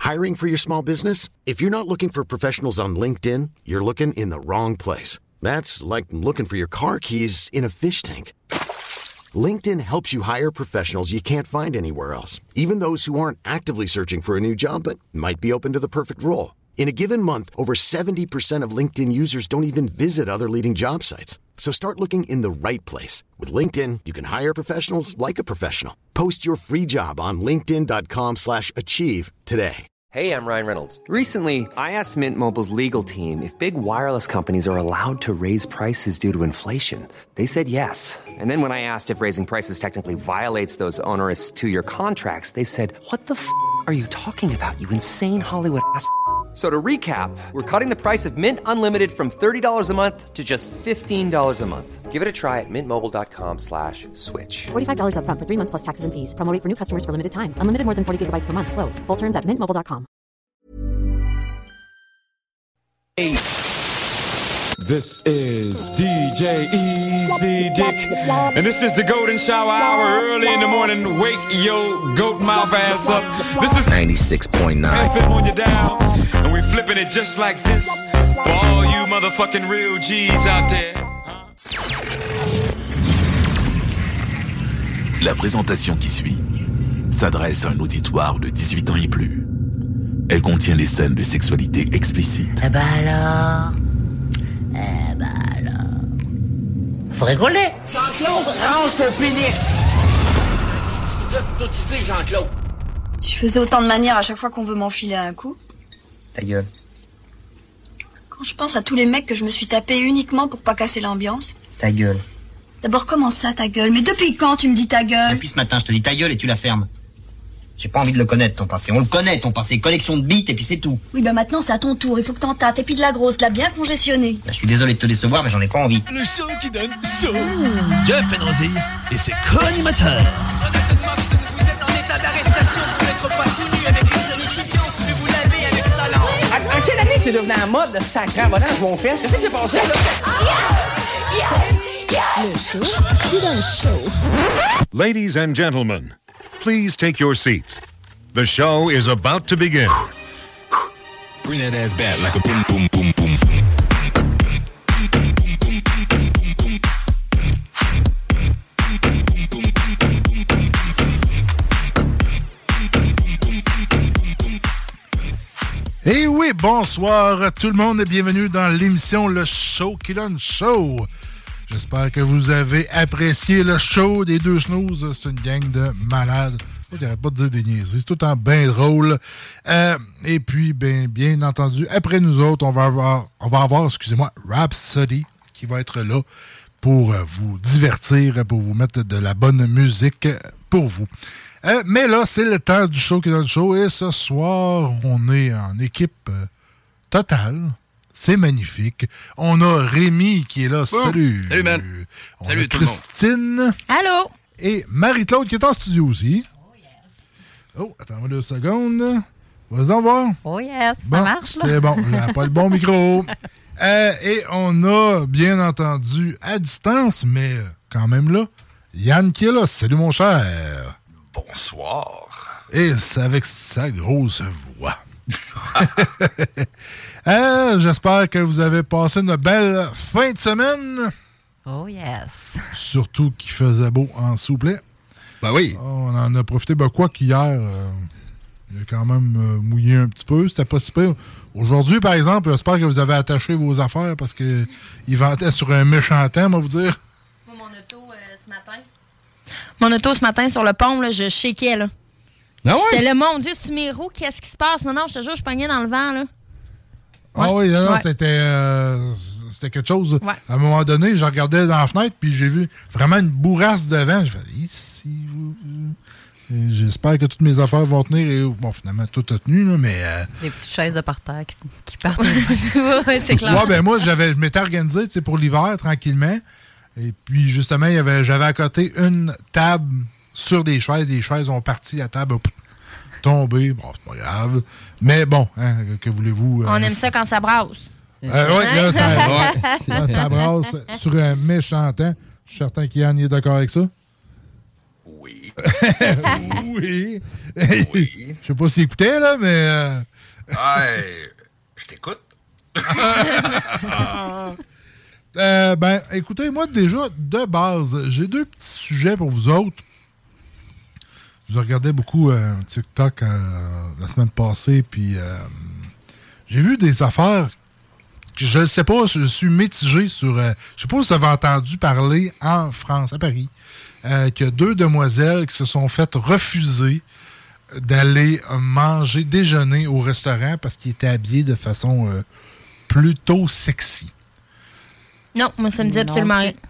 Hiring for your small business? If you're not looking for professionals on LinkedIn, you're looking in the wrong place. That's like looking for your car keys in a fish tank. LinkedIn helps you hire professionals you can't find anywhere else, even those who aren't actively searching for a new job but might be open to the perfect role. In a given month, over 70% of LinkedIn users don't even visit other leading job sites. So start looking in the right place. With LinkedIn, you can hire professionals like a professional. Post your free job on linkedin.com/achieve today. Hey, I'm Ryan Reynolds. Recently, I asked Mint Mobile's legal team if big wireless companies are allowed to raise prices due to inflation. They said yes. And then when I asked if raising prices technically violates those onerous two-year contracts, they said, "What the f*** are you talking about, you insane Hollywood ass?" So to recap, we're cutting the price of Mint Unlimited from $30 a month to just $15 a month. Give it a try at mintmobile.com/switch. $45 up front for 3 months plus taxes and fees. Promo rate for new customers for limited time. Unlimited more than 40 gigabytes per month. Slows full terms at mintmobile.com. This is DJ Easy Dick, and this is the Golden Shower Hour. Early in the morning, wake your goat mouth ass up. This is 96.9 FM on your dial, and we flipping it just like this for all you motherfucking real G's out there. La présentation qui suit s'adresse à un auditoire de 18 ans et plus. Elle contient des scènes de sexualité explicite. Eh ben alors. Faut rigoler. Jean-Claude, range ton pénis. Toi, tu sais, Jean-Claude. Tu faisais autant de manières à chaque fois qu'on veut m'enfiler un coup. Ta gueule. Quand je pense à tous les mecs que je me suis tapé uniquement pour pas casser l'ambiance. Ta gueule. D'abord, comment ça, ta gueule? Mais depuis quand tu me dis ta gueule? Depuis ce matin, je te dis ta gueule et tu la fermes. J'ai pas envie de le connaître, ton passé. On le connaît, ton passé. Collection de bites et puis c'est tout. Oui, ben maintenant, c'est à ton tour. Il faut que t'en tâtes. Et puis de la grosse, de la bien congestionnée. Je suis désolé de te décevoir, mais j'en ai pas envie. Le show qui donne chaud. Jeff Enrosiz et ses co-animateurs. Vous êtes en état d'arrestation pour n'être pas tenu avec une jeune étudiante, puis vous l'avez avec talent. En quelle année c'est devenu un mode de sacré abonnage, mon fils? Qu'est-ce qui s'est passé, là? Le show qui donne chaud. Ladies and gentlemen, please take your seats. The show is about to begin. Bring that ass back like a boom, boom, boom, boom. Et oui, bonsoir tout le monde et bienvenue dans l'émission Le Show qui donne chaud. J'espère que vous avez apprécié le show des deux snooze. C'est une gang de malades. Je n'arrête pas de dire des niaiseries. C'est tout le temps bien drôle. Et puis, bien entendu, après nous autres, on va avoir, excusez-moi, Rhapsody qui va être là pour vous divertir, pour vous mettre de la bonne musique pour vous. Mais là, c'est le temps du show qui donne chaud. Et ce soir, on est en équipe totale. C'est magnifique. On a Rémi qui est là. Salut. Salut, man. Salut, tout Christine. Le monde. Allô. Et Marie-Claude qui est en studio aussi. Oh, yes. Oh, attends-moi 2 secondes. Vas-y, voir. Oh, yes. Bon, ça marche, là. C'est bon. J'ai pas le bon micro. Et on a, bien entendu, à distance, mais quand même là, Yann qui est là. Salut, mon cher. Bonsoir. Et c'est avec sa grosse voix. J'espère que vous avez passé une belle fin de semaine. Oh yes. Surtout qu'il faisait beau en soufflet. Ben oui. On en a profité. Quoi qu'hier, il a quand même mouillé un petit peu. C'était pas si pire. Aujourd'hui, par exemple, j'espère que vous avez attaché vos affaires parce qu'il ventait sur un méchant temps, moi vous dire. Mon auto ce matin. Mon auto ce matin sur le pont, là, je shakeais, là. Ah ouais? J'étais là, mon Dieu, c'est mes roues, qu'est-ce qui se passe? Non, je te jure, je pognais dans le vent, là. Ouais. Ah oui, non, ouais. C'était quelque chose. Ouais. À un moment donné, je regardais dans la fenêtre, puis j'ai vu vraiment une bourrasse de vent. J'ai fait, ici, j'espère que toutes mes affaires vont tenir. Et, bon, finalement, tout a tenu, là, mais... Des petites chaises de parterre qui partent. Oui, c'est clair. Ouais, moi, je m'étais organisé pour l'hiver, tranquillement. Et puis, justement, j'avais à côté une table sur des chaises. Les chaises ont parti, la table a tombé. Bon, c'est pas grave. Mais bon, hein, que voulez-vous? On aime ça quand ça brasse. Oui, là, ça brasse sur un méchant temps. Je suis certain qu'Yann est d'accord avec ça. Oui. Oui. Oui. Je sais pas s'il écoutait, là, mais... Je t'écoute. Écoutez, moi, déjà, de base, j'ai 2 petits sujets pour vous autres. Je regardais beaucoup TikTok la semaine passée, puis j'ai vu des affaires que je ne sais pas, je suis mitigé sur... je sais pas si vous avez entendu parler en France, à Paris, qu'il y a 2 demoiselles qui se sont faites refuser d'aller déjeuner au restaurant parce qu'ils étaient habillés de façon plutôt sexy. Non, moi, ça me dit absolument rien.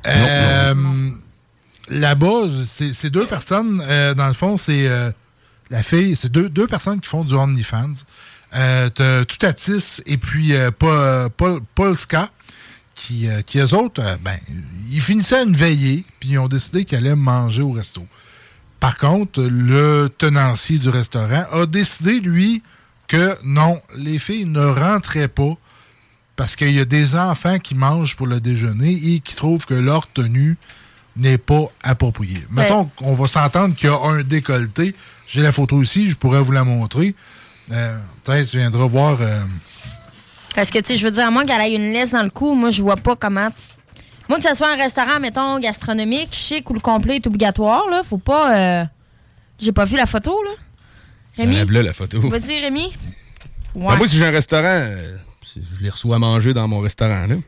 Là-bas, c'est 2 personnes, dans le fond, c'est la fille, c'est deux personnes qui font du OnlyFans. T'as Toutatis et puis Polska, qui eux autres, ils finissaient une veillée, puis ils ont décidé qu'ils allaient manger au resto. Par contre, le tenancier du restaurant a décidé, lui, que non, les filles ne rentraient pas parce qu'il y a des enfants qui mangent pour le déjeuner et qui trouvent que leur tenue n'est pas appropriée. Mettons qu'on va s'entendre qu'il y a un décolleté. J'ai la photo ici, je pourrais vous la montrer. Peut-être tu viendras voir... Parce que, tu sais, je veux dire, à moins qu'elle ait une laisse dans le cou, moi, je vois pas comment... Moi, que ce soit un restaurant, mettons, gastronomique, chic ou le complet est obligatoire, là, faut pas... J'ai pas vu la photo, là. Rémi? Enlève-la, la photo. Vas-y, Rémi. Ouais. Moi, si j'ai un restaurant, je les reçois à manger dans mon restaurant, là.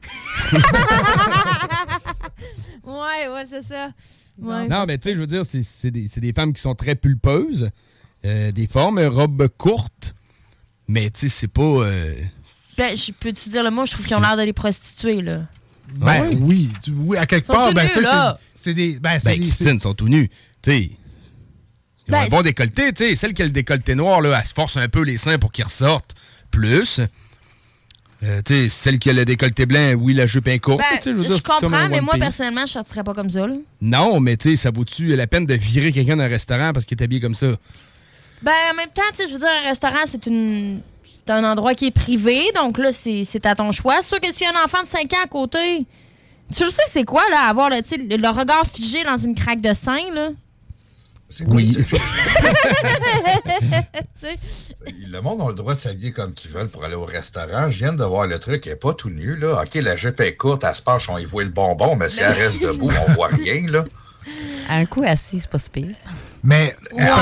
ouais, c'est ça. Ouais. Non, mais tu sais, je veux dire, c'est des femmes qui sont très pulpeuses, des formes, robes courtes, mais tu sais, c'est pas... peux-tu dire le mot? Je trouve qu'ils ont l'air de les prostituer, là. Oui, à quelque part, c'est des... Christine, sont tout nus, tu sais. Ils ont un bon décolleté, tu sais. Celle qui a le décolleté noir, là, elle se force un peu les seins pour qu'ils ressortent plus. Tu sais, celle qui a le décolleté blanc, oui, la jupe est courte. Je comprends, mais moi, personnellement, je sortirais pas comme ça, là. Non, mais tu sais, ça vaut-tu la peine de virer quelqu'un d'un restaurant parce qu'il est habillé comme ça? En même temps, tu sais, je veux dire, un restaurant, c'est un endroit qui est privé, donc là, c'est à ton choix. C'est sûr que s'il y a un enfant de 5 ans à côté, tu le sais, c'est quoi, là, avoir le regard figé dans une craque de sein, là? C'est quoi? Oui. Le monde a le droit de s'habiller comme qu'ils veulent pour aller au restaurant. Je viens de voir le truc, elle n'est pas tout nu, là. OK, la jupe est courte, elle se penche, on y voit le bonbon, mais si elle reste debout, on voit rien, là. Un coup assis, c'est pas si pire. Mais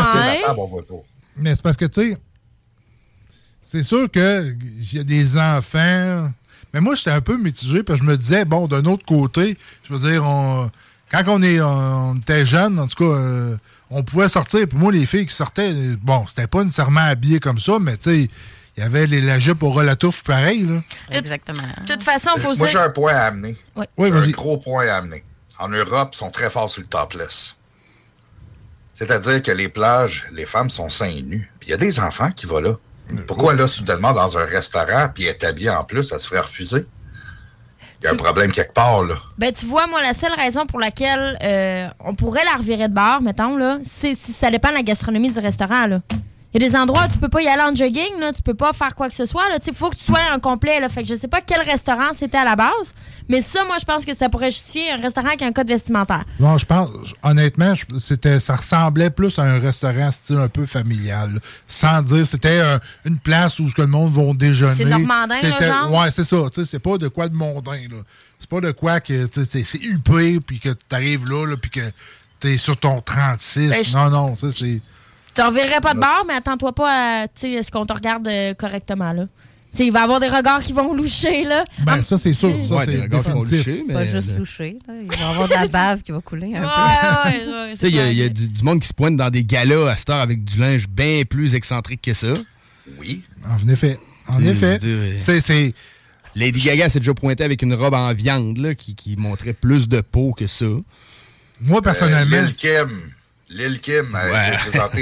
mais c'est parce que, tu sais, c'est sûr qu'il y a des enfants. Mais moi, j'étais un peu mitigé parce que je me disais, bon, d'un autre côté, je veux dire, quand on était jeunes, en tout cas, on pouvait sortir. Puis moi, les filles qui sortaient, bon, c'était pas nécessairement habillées comme ça, mais tu sais, il y avait la jupe au relatouf pareil, là. Exactement. De toute façon, il faut se dire... Moi, j'ai un point à amener. Oui, j'ai un gros point à amener. En Europe, ils sont très forts sur le topless. C'est-à-dire que les plages, les femmes sont seins nus. Puis il y a des enfants qui vont là. Pourquoi, là, soudainement, dans un restaurant, puis être habillé en plus, ça se ferait refuser? Il y a un problème quelque part, là. Tu vois, moi, la seule raison pour laquelle on pourrait la revirer de bord, mettons, là, c'est si ça dépend de la gastronomie du restaurant, là. Il y a des endroits où tu peux pas y aller en jogging, là, tu peux pas faire quoi que ce soit, là. Il faut que tu sois en complet, là. Fait que je sais pas quel restaurant c'était à la base, mais ça, moi, je pense que ça pourrait justifier un restaurant qui a un code vestimentaire. Non, je pense, honnêtement, ça ressemblait plus à un restaurant style un peu familial, là. Sans dire, c'était une place où le monde va déjeuner. C'est normandin, là, genre? Ouais, c'est ça. C'est pas de quoi de mondain, là. C'est pas de quoi que c'est huppé, puis que t'arrives là puis que t'es sur ton 36. Non, ça, c'est... Tu ne reverrais pas de bord, mais attends-toi pas à ce qu'on te regarde correctement, là. T'sais, il va y avoir des regards qui vont loucher, là. Ça, c'est sûr. Ça, c'est définitif. Pas juste loucher, là. Il va y avoir de la bave qui va couler un peu. Il y a du monde qui se pointe dans des galas à cette heure avec du linge bien plus excentrique que ça. Oui. En effet. C'est... Lady Gaga s'est déjà pointée avec une robe en viande, là, qui montrait plus de peau que ça. Moi, personnellement... Lil' Kim, elle a présenté...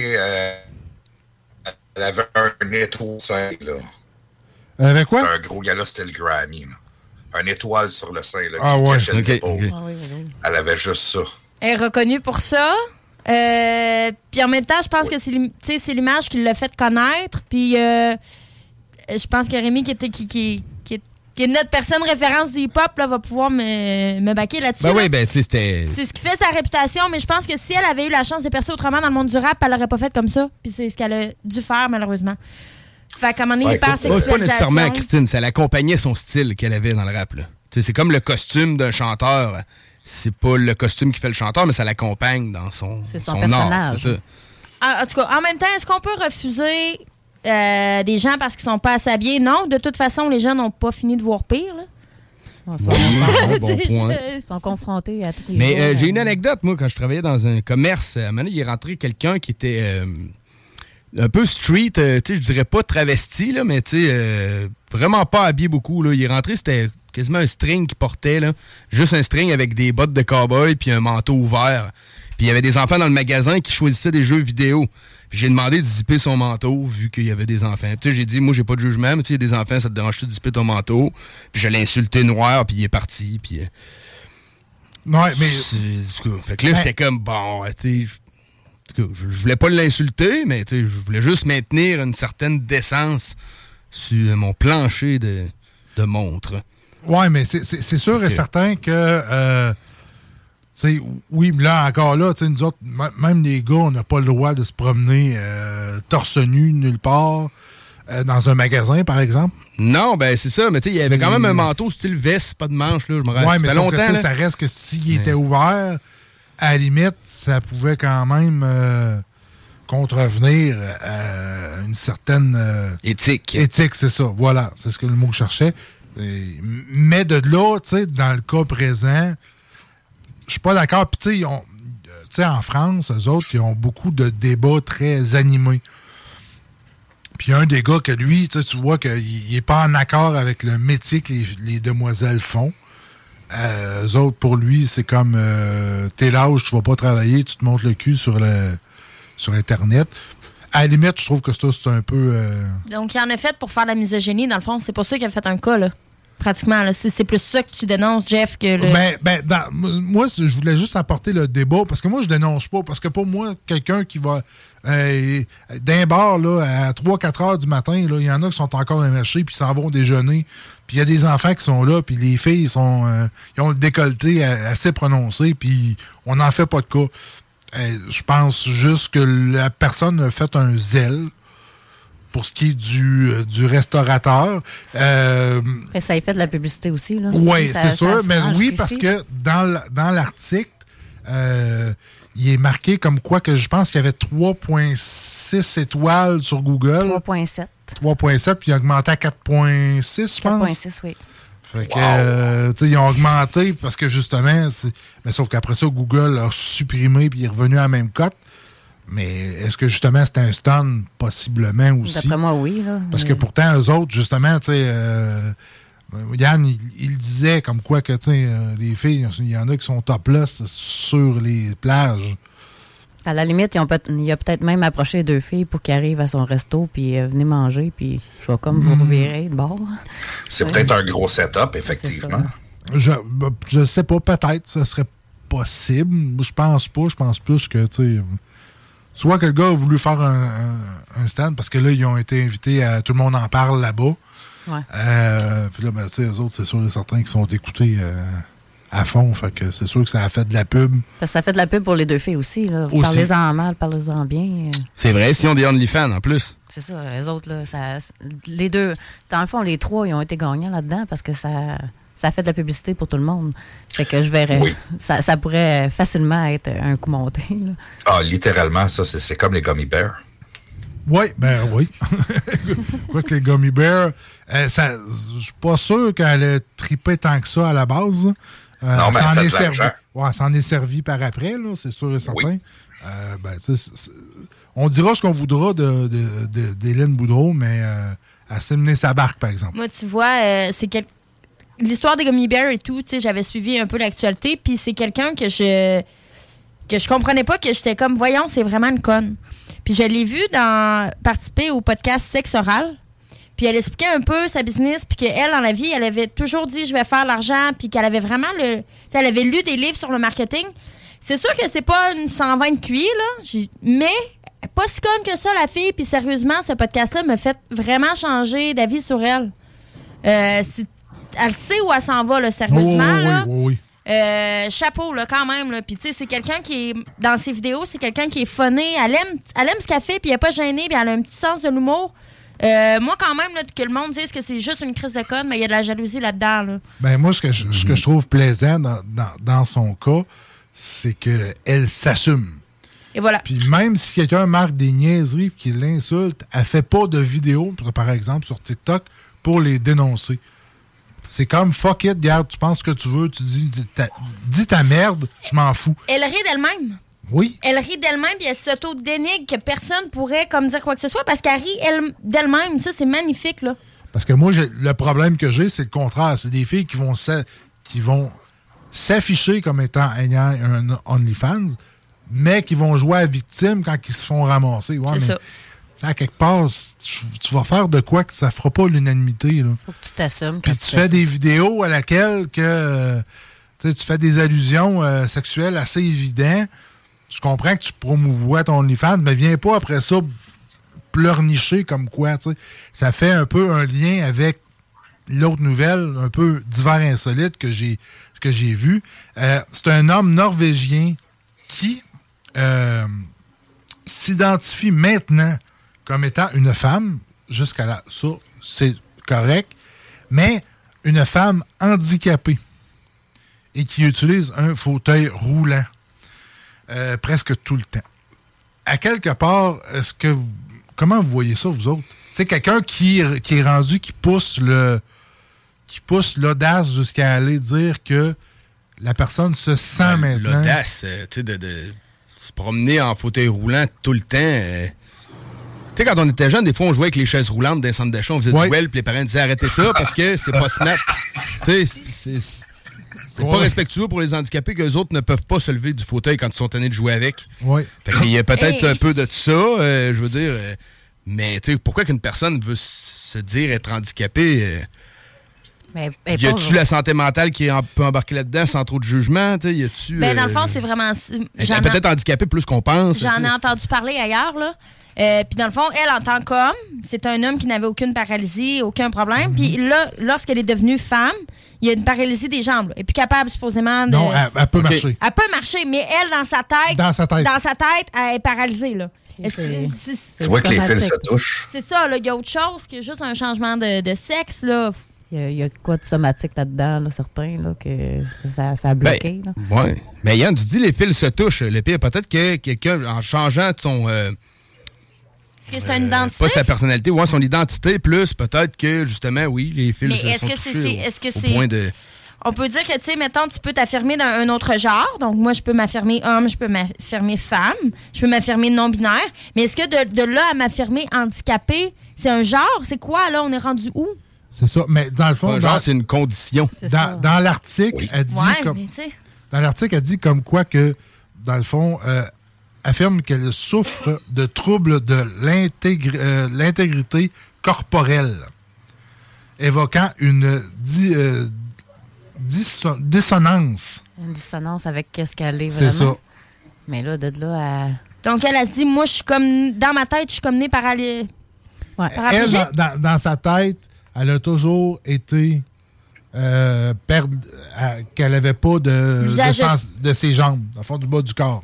elle avait un étoile sein, là. Elle avait quoi? C'était un gros gala style Grammy, là. Un étoile sur le sein, là, qui cachait le okay. Elle avait juste ça. Elle est reconnue pour ça. Puis en même temps, je pense que c'est l'image qui l'a fait connaître. Puis je pense que Rémi qui qui est notre personne référence du hip-hop, là, va pouvoir me baquer là-dessus. Ben là. oui, ben tu sais, c'était... C'est ce qui fait sa réputation, mais je pense que si elle avait eu la chance de percer autrement dans le monde du rap, elle l'aurait pas fait comme ça. Puis c'est ce qu'elle a dû faire, malheureusement. Fait qu'à un moment donné, il perd sexualisation. Pas nécessairement, Christine, ça l'accompagnait son style qu'elle avait dans le rap, là. Tu sais, c'est comme le costume d'un chanteur. C'est pas le costume qui fait le chanteur, mais ça l'accompagne dans son personnage. Art, c'est ça. En tout cas, en même temps, est-ce qu'on peut refuser des gens parce qu'ils sont pas assez habillés? Non, de toute façon, les gens n'ont pas fini de voir pire, là. Bon point. Ils sont confrontés à toutes les Mais j'ai une anecdote, moi, quand je travaillais dans un commerce, à un moment donné, il est rentré quelqu'un qui était un peu street, tu sais, je dirais pas travesti, là, mais tu sais, vraiment pas habillé beaucoup, là. Il est rentré, c'était quasiment un string qu'il portait, là. Juste un string avec des bottes de cow-boy puis un manteau ouvert. Puis il y avait des enfants dans le magasin qui choisissaient des jeux vidéo. Puis j'ai demandé de zipper son manteau, vu qu'il y avait des enfants. Tu sais, j'ai dit, moi, j'ai pas de jugement, mais tu sais, il y a des enfants, ça te dérange-tu de zipper ton manteau? Puis je l'ai insulté noir, puis il est parti, puis... Ouais, mais... Fait que là, j'étais comme, bon, tu sais... Je voulais pas l'insulter, mais tu sais, je voulais juste maintenir une certaine décence sur mon plancher de montre. Ouais, mais c'est sûr et certain que... T'sais, oui, là, encore là, nous autres, même les gars, on n'a pas le droit de se promener torse nu nulle part dans un magasin, par exemple. Non, ben c'est ça, mais tu sais, il y avait quand même un manteau style veste, pas de manche, là, je me rappelle. Ouais, mais longtemps, que, ça reste que s'il était ouvert, à la limite, ça pouvait quand même contrevenir à une certaine... éthique. Éthique, c'est ça, voilà, c'est ce que le mot que je cherchais. Mais de là, tu sais, dans le cas présent... Je suis pas d'accord. Puis, tu sais, en France, eux autres, ils ont beaucoup de débats très animés. Puis, un des gars que lui, tu vois qu'il n'est pas en accord avec le métier que les demoiselles font. Eux autres, pour lui, c'est comme t'es l'âge, tu vas pas travailler, tu te montes le cul sur Internet. À la limite, je trouve que ça, c'est un peu... Donc, il en a fait pour faire la misogynie, dans le fond. C'est pour ça qu'il a fait un cas, là. Pratiquement, là. C'est plus ça que tu dénonces, Jeff, que le... moi, je voulais juste apporter le débat, parce que moi, je dénonce pas. Parce que pour moi, quelqu'un qui va d'un bar là, à 3-4 heures du matin, il y en a qui sont encore émerchés, puis s'en vont déjeuner. Puis il y a des enfants qui sont là, puis les filles ils ont le décolleté assez prononcé, puis on n'en fait pas de cas. Je pense juste que la personne a fait un zèle pour ce qui est du restaurateur. Ça a fait de la publicité aussi, là. Oui, c'est sûr, mais oui, parce que dans l'article, il est marqué comme quoi que je pense qu'il y avait 3,6 étoiles sur Google. 3,7. 3,7, puis il a augmenté à 4,6, je pense. 4,6, oui. Fait que, tu sais, ils ont augmenté parce que justement, mais sauf qu'après ça, Google a supprimé puis il est revenu à la même cote. Mais est-ce que justement c'était un stun possiblement aussi? D'après moi, oui. Là, parce que pourtant, eux autres, justement, tu sais, Yann, il disait comme quoi que, tu sais, les filles, il y en a qui sont topless sur les plages. À la limite, il a peut-être même approché 2 filles pour qu'ils arrivent à son resto puis venez manger, puis je vais comme vous revirer de bord. C'est peut-être un gros setup, effectivement. Je sais pas, peut-être, ça serait possible. Je pense pas. Je pense plus que, tu sais... Soit que le gars a voulu faire un stand, parce que là, ils ont été invités à... Tout le monde en parle là-bas. Ouais. Puis là, ben, tu sais, eux autres, c'est sûr et certain qu'ils sont écoutés à fond. Fait que c'est sûr que ça a fait de la pub. Ça fait de la pub pour les 2 filles aussi, là. Parlez-en mal, parlez-en bien. C'est vrai, si on des OnlyFans, en plus. C'est ça, eux autres, là, les 2... Dans le fond, les 3, ils ont été gagnants là-dedans parce que ça fait de la publicité pour tout le monde. Fait que je verrais. Oui. Ça pourrait facilement être un coup monté. Là. Ah, littéralement, ça, c'est comme les gummy bears. Oui, ben oui. Quoi que les gummy bears, je suis pas sûr qu'elle ait trippé tant que ça à la base. Non, mais ça elle en fait est de servi. l'argent. Ouais, ça en est servi par après, là, c'est sûr et certain. Oui. Ben, on dira ce qu'on voudra d'Hélène Boudreau, mais elle s'est menée sa barque, par exemple. Moi, tu vois, c'est l'histoire des Gummy Bears et tout, tu sais, j'avais suivi un peu l'actualité, puis c'est quelqu'un que je comprenais pas, que j'étais comme, voyons, c'est vraiment une conne. Puis je l'ai vue participer au podcast Sexe Oral, puis elle expliquait un peu sa business, puis qu'elle, dans la vie, elle avait toujours dit, je vais faire l'argent, puis qu'elle avait vraiment elle avait lu des livres sur le marketing. C'est sûr que c'est pas une 120 QI, là, mais pas si conne que ça, la fille, puis sérieusement, ce podcast-là m'a fait vraiment changer d'avis sur elle. elle sait où elle s'en va, là, sérieusement. Là. Oui. Chapeau, là, quand même. Là. Puis, tu sais, c'est quelqu'un qui est. Dans ses vidéos, c'est quelqu'un qui est funné. Elle aime ce qu'elle fait, puis elle n'est pas gênée, puis elle a un petit sens de l'humour. Moi, quand même, là, que le monde dise que c'est juste une crise de conne, mais il y a de la jalousie là-dedans. Là. Ben, moi, ce que je trouve plaisant dans son cas, c'est qu'elle s'assume. Et voilà. Puis même si quelqu'un marque des niaiseries et qu'il l'insulte, elle fait pas de vidéos, par exemple, sur TikTok, pour les dénoncer. C'est comme fuck it, regarde, tu penses ce que tu veux, tu dis ta merde, je m'en fous. Elle rit d'elle-même. Oui. Elle rit d'elle-même puis elle s'auto-dénigre que personne pourrait comme dire quoi que ce soit parce qu'elle rit d'elle-même. Ça, c'est magnifique, là. Parce que moi, le problème que j'ai, c'est le contraire. C'est des filles qui vont s'afficher comme ayant un OnlyFans, mais qui vont jouer à victime quand ils se font ramasser. Ouais, c'est ça. À quelque part, tu vas faire de quoi que ça fera pas l'unanimité. Là. Faut que tu t'assumes. Puis tu fais des vidéos à laquelle que tu fais des allusions sexuelles assez évidentes. Je comprends que tu promouvois ton OnlyFans, mais viens pas après ça pleurnicher comme quoi. T'sais. Ça fait un peu un lien avec l'autre nouvelle, un peu divers insolite que j'ai vu. C'est un homme norvégien qui s'identifie maintenant comme étant une femme, jusqu'à là, ça, c'est correct, mais une femme handicapée et qui utilise un fauteuil roulant presque tout le temps. À quelque part, comment vous voyez ça, vous autres? C'est quelqu'un qui est rendu, qui pousse l'audace jusqu'à aller dire que la personne se sent maintenant... L'audace, tu sais, de se promener en fauteuil roulant tout le temps. Tu sais, quand on était jeune, des fois, on jouait avec les chaises roulantes des centres d'achat, on faisait du well, puis les parents disaient arrêtez ça parce que c'est pas smart. Tu sais, c'est pas respectueux pour les handicapés qu'eux autres ne peuvent pas se lever du fauteuil quand ils sont tannés de jouer avec. Oui. Fait qu'il y a peut-être un peu de ça, je veux dire. Mais tu sais, pourquoi qu'une personne veut se dire être handicapée? Y a-tu la santé mentale qui peut embarquer là-dedans sans trop de jugement? Y a-tu, dans le fond, c'est vraiment... peut-être handicapée plus qu'on pense. J'en ai entendu parler ailleurs, là. Puis dans le fond, elle, en tant qu'homme, c'est un homme qui n'avait aucune paralysie, aucun problème. Puis là, lorsqu'elle est devenue femme, il y a une paralysie des jambes. Elle est plus capable, supposément, de... Non, elle peut marcher. Elle peut marcher, mais elle, dans sa tête, elle est paralysée, là. Tu vois que les fils se touchent. C'est ça, là. Il y a autre chose que juste un changement de sexe, là. Il y a quoi de somatique là-dedans, là, certains, là, que ça a bloqué. Oui. Mais Yann, tu dis les fils se touchent. Le pire, peut-être que quelqu'un, en changeant de son... Est-ce que c'est une identité? Pas sa personnalité, ouais, son identité, plus peut-être que, justement, oui, les fils sont touchés est-ce que au c'est... point de... On peut dire que, tu sais, mettons, tu peux t'affirmer dans un autre genre. Donc, moi, je peux m'affirmer homme, je peux m'affirmer femme, je peux m'affirmer non-binaire. Mais est-ce que de là à m'affirmer handicapé, c'est un genre? C'est quoi, là? On est rendu où? C'est ça. Mais dans le fond... genre, c'est une condition. Dans l'article, elle dit... Dans l'article, elle dit comme quoi que, dans le fond... affirme qu'elle souffre de troubles de l'intégrité corporelle, évoquant une dissonance. Une dissonance avec ce qu'elle est vraiment. C'est ça. Mais là, de là à... Donc, elle se dit, moi, je suis comme... Dans ma tête, je suis comme née paralysée. Ouais. Elle, dans sa tête, elle a toujours été... qu'elle n'avait pas de ses jambes, dans le fond du bas du corps.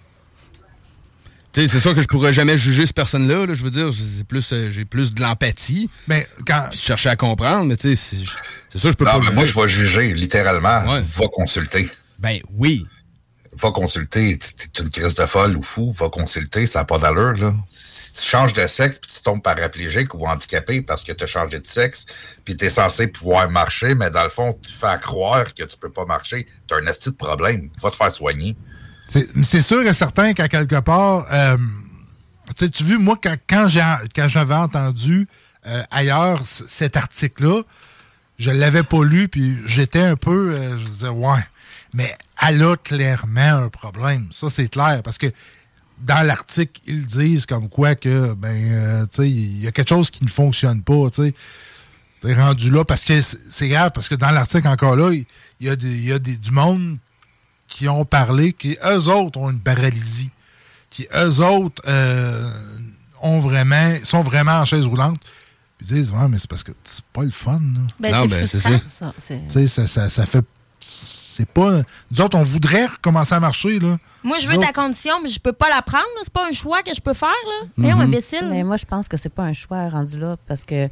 C'est sûr que je pourrais jamais juger cette personne-là. Là, je veux dire, j'ai plus de l'empathie. Mais quand je cherchais à comprendre, mais tu sais, c'est sûr que je peux pas juger. Moi, je vais juger, littéralement. Ouais. Va consulter. Ben oui. Va consulter. T'es une crise de folle ou fou. Va consulter, ça n'a pas d'allure, là. Si tu changes de sexe puis tu tombes paraplégique ou handicapé parce que tu as changé de sexe puis tu es censé pouvoir marcher, mais dans le fond, tu fais croire que tu peux pas marcher, tu as un esti de problème. Va te faire soigner. C'est sûr et certain qu'à quelque part, tu vois, moi, quand j'avais entendu ailleurs cet article-là, je l'avais pas lu, puis j'étais un peu, je disais, ouais, mais elle a clairement un problème. Ça, c'est clair, parce que dans l'article, ils disent comme quoi que, tu sais, il y a quelque chose qui ne fonctionne pas, tu sais. T'es rendu là, parce que c'est grave, parce que dans l'article, encore là, il y a du monde qui ont parlé, qui eux autres ont une paralysie, qui eux autres sont vraiment en chaise roulante, Puis ils disent, ouais, mais c'est parce que c'est pas le fun. Là. Ben, non, ben, c'est ça. Tu sais, ça fait. C'est pas. Nous autres, on voudrait recommencer à marcher, là. Moi, je veux ta condition, mais je peux pas la prendre. Là. C'est pas un choix que je peux faire, là. Mais imbécile. Mais moi, je pense que c'est pas un choix rendu là, parce que.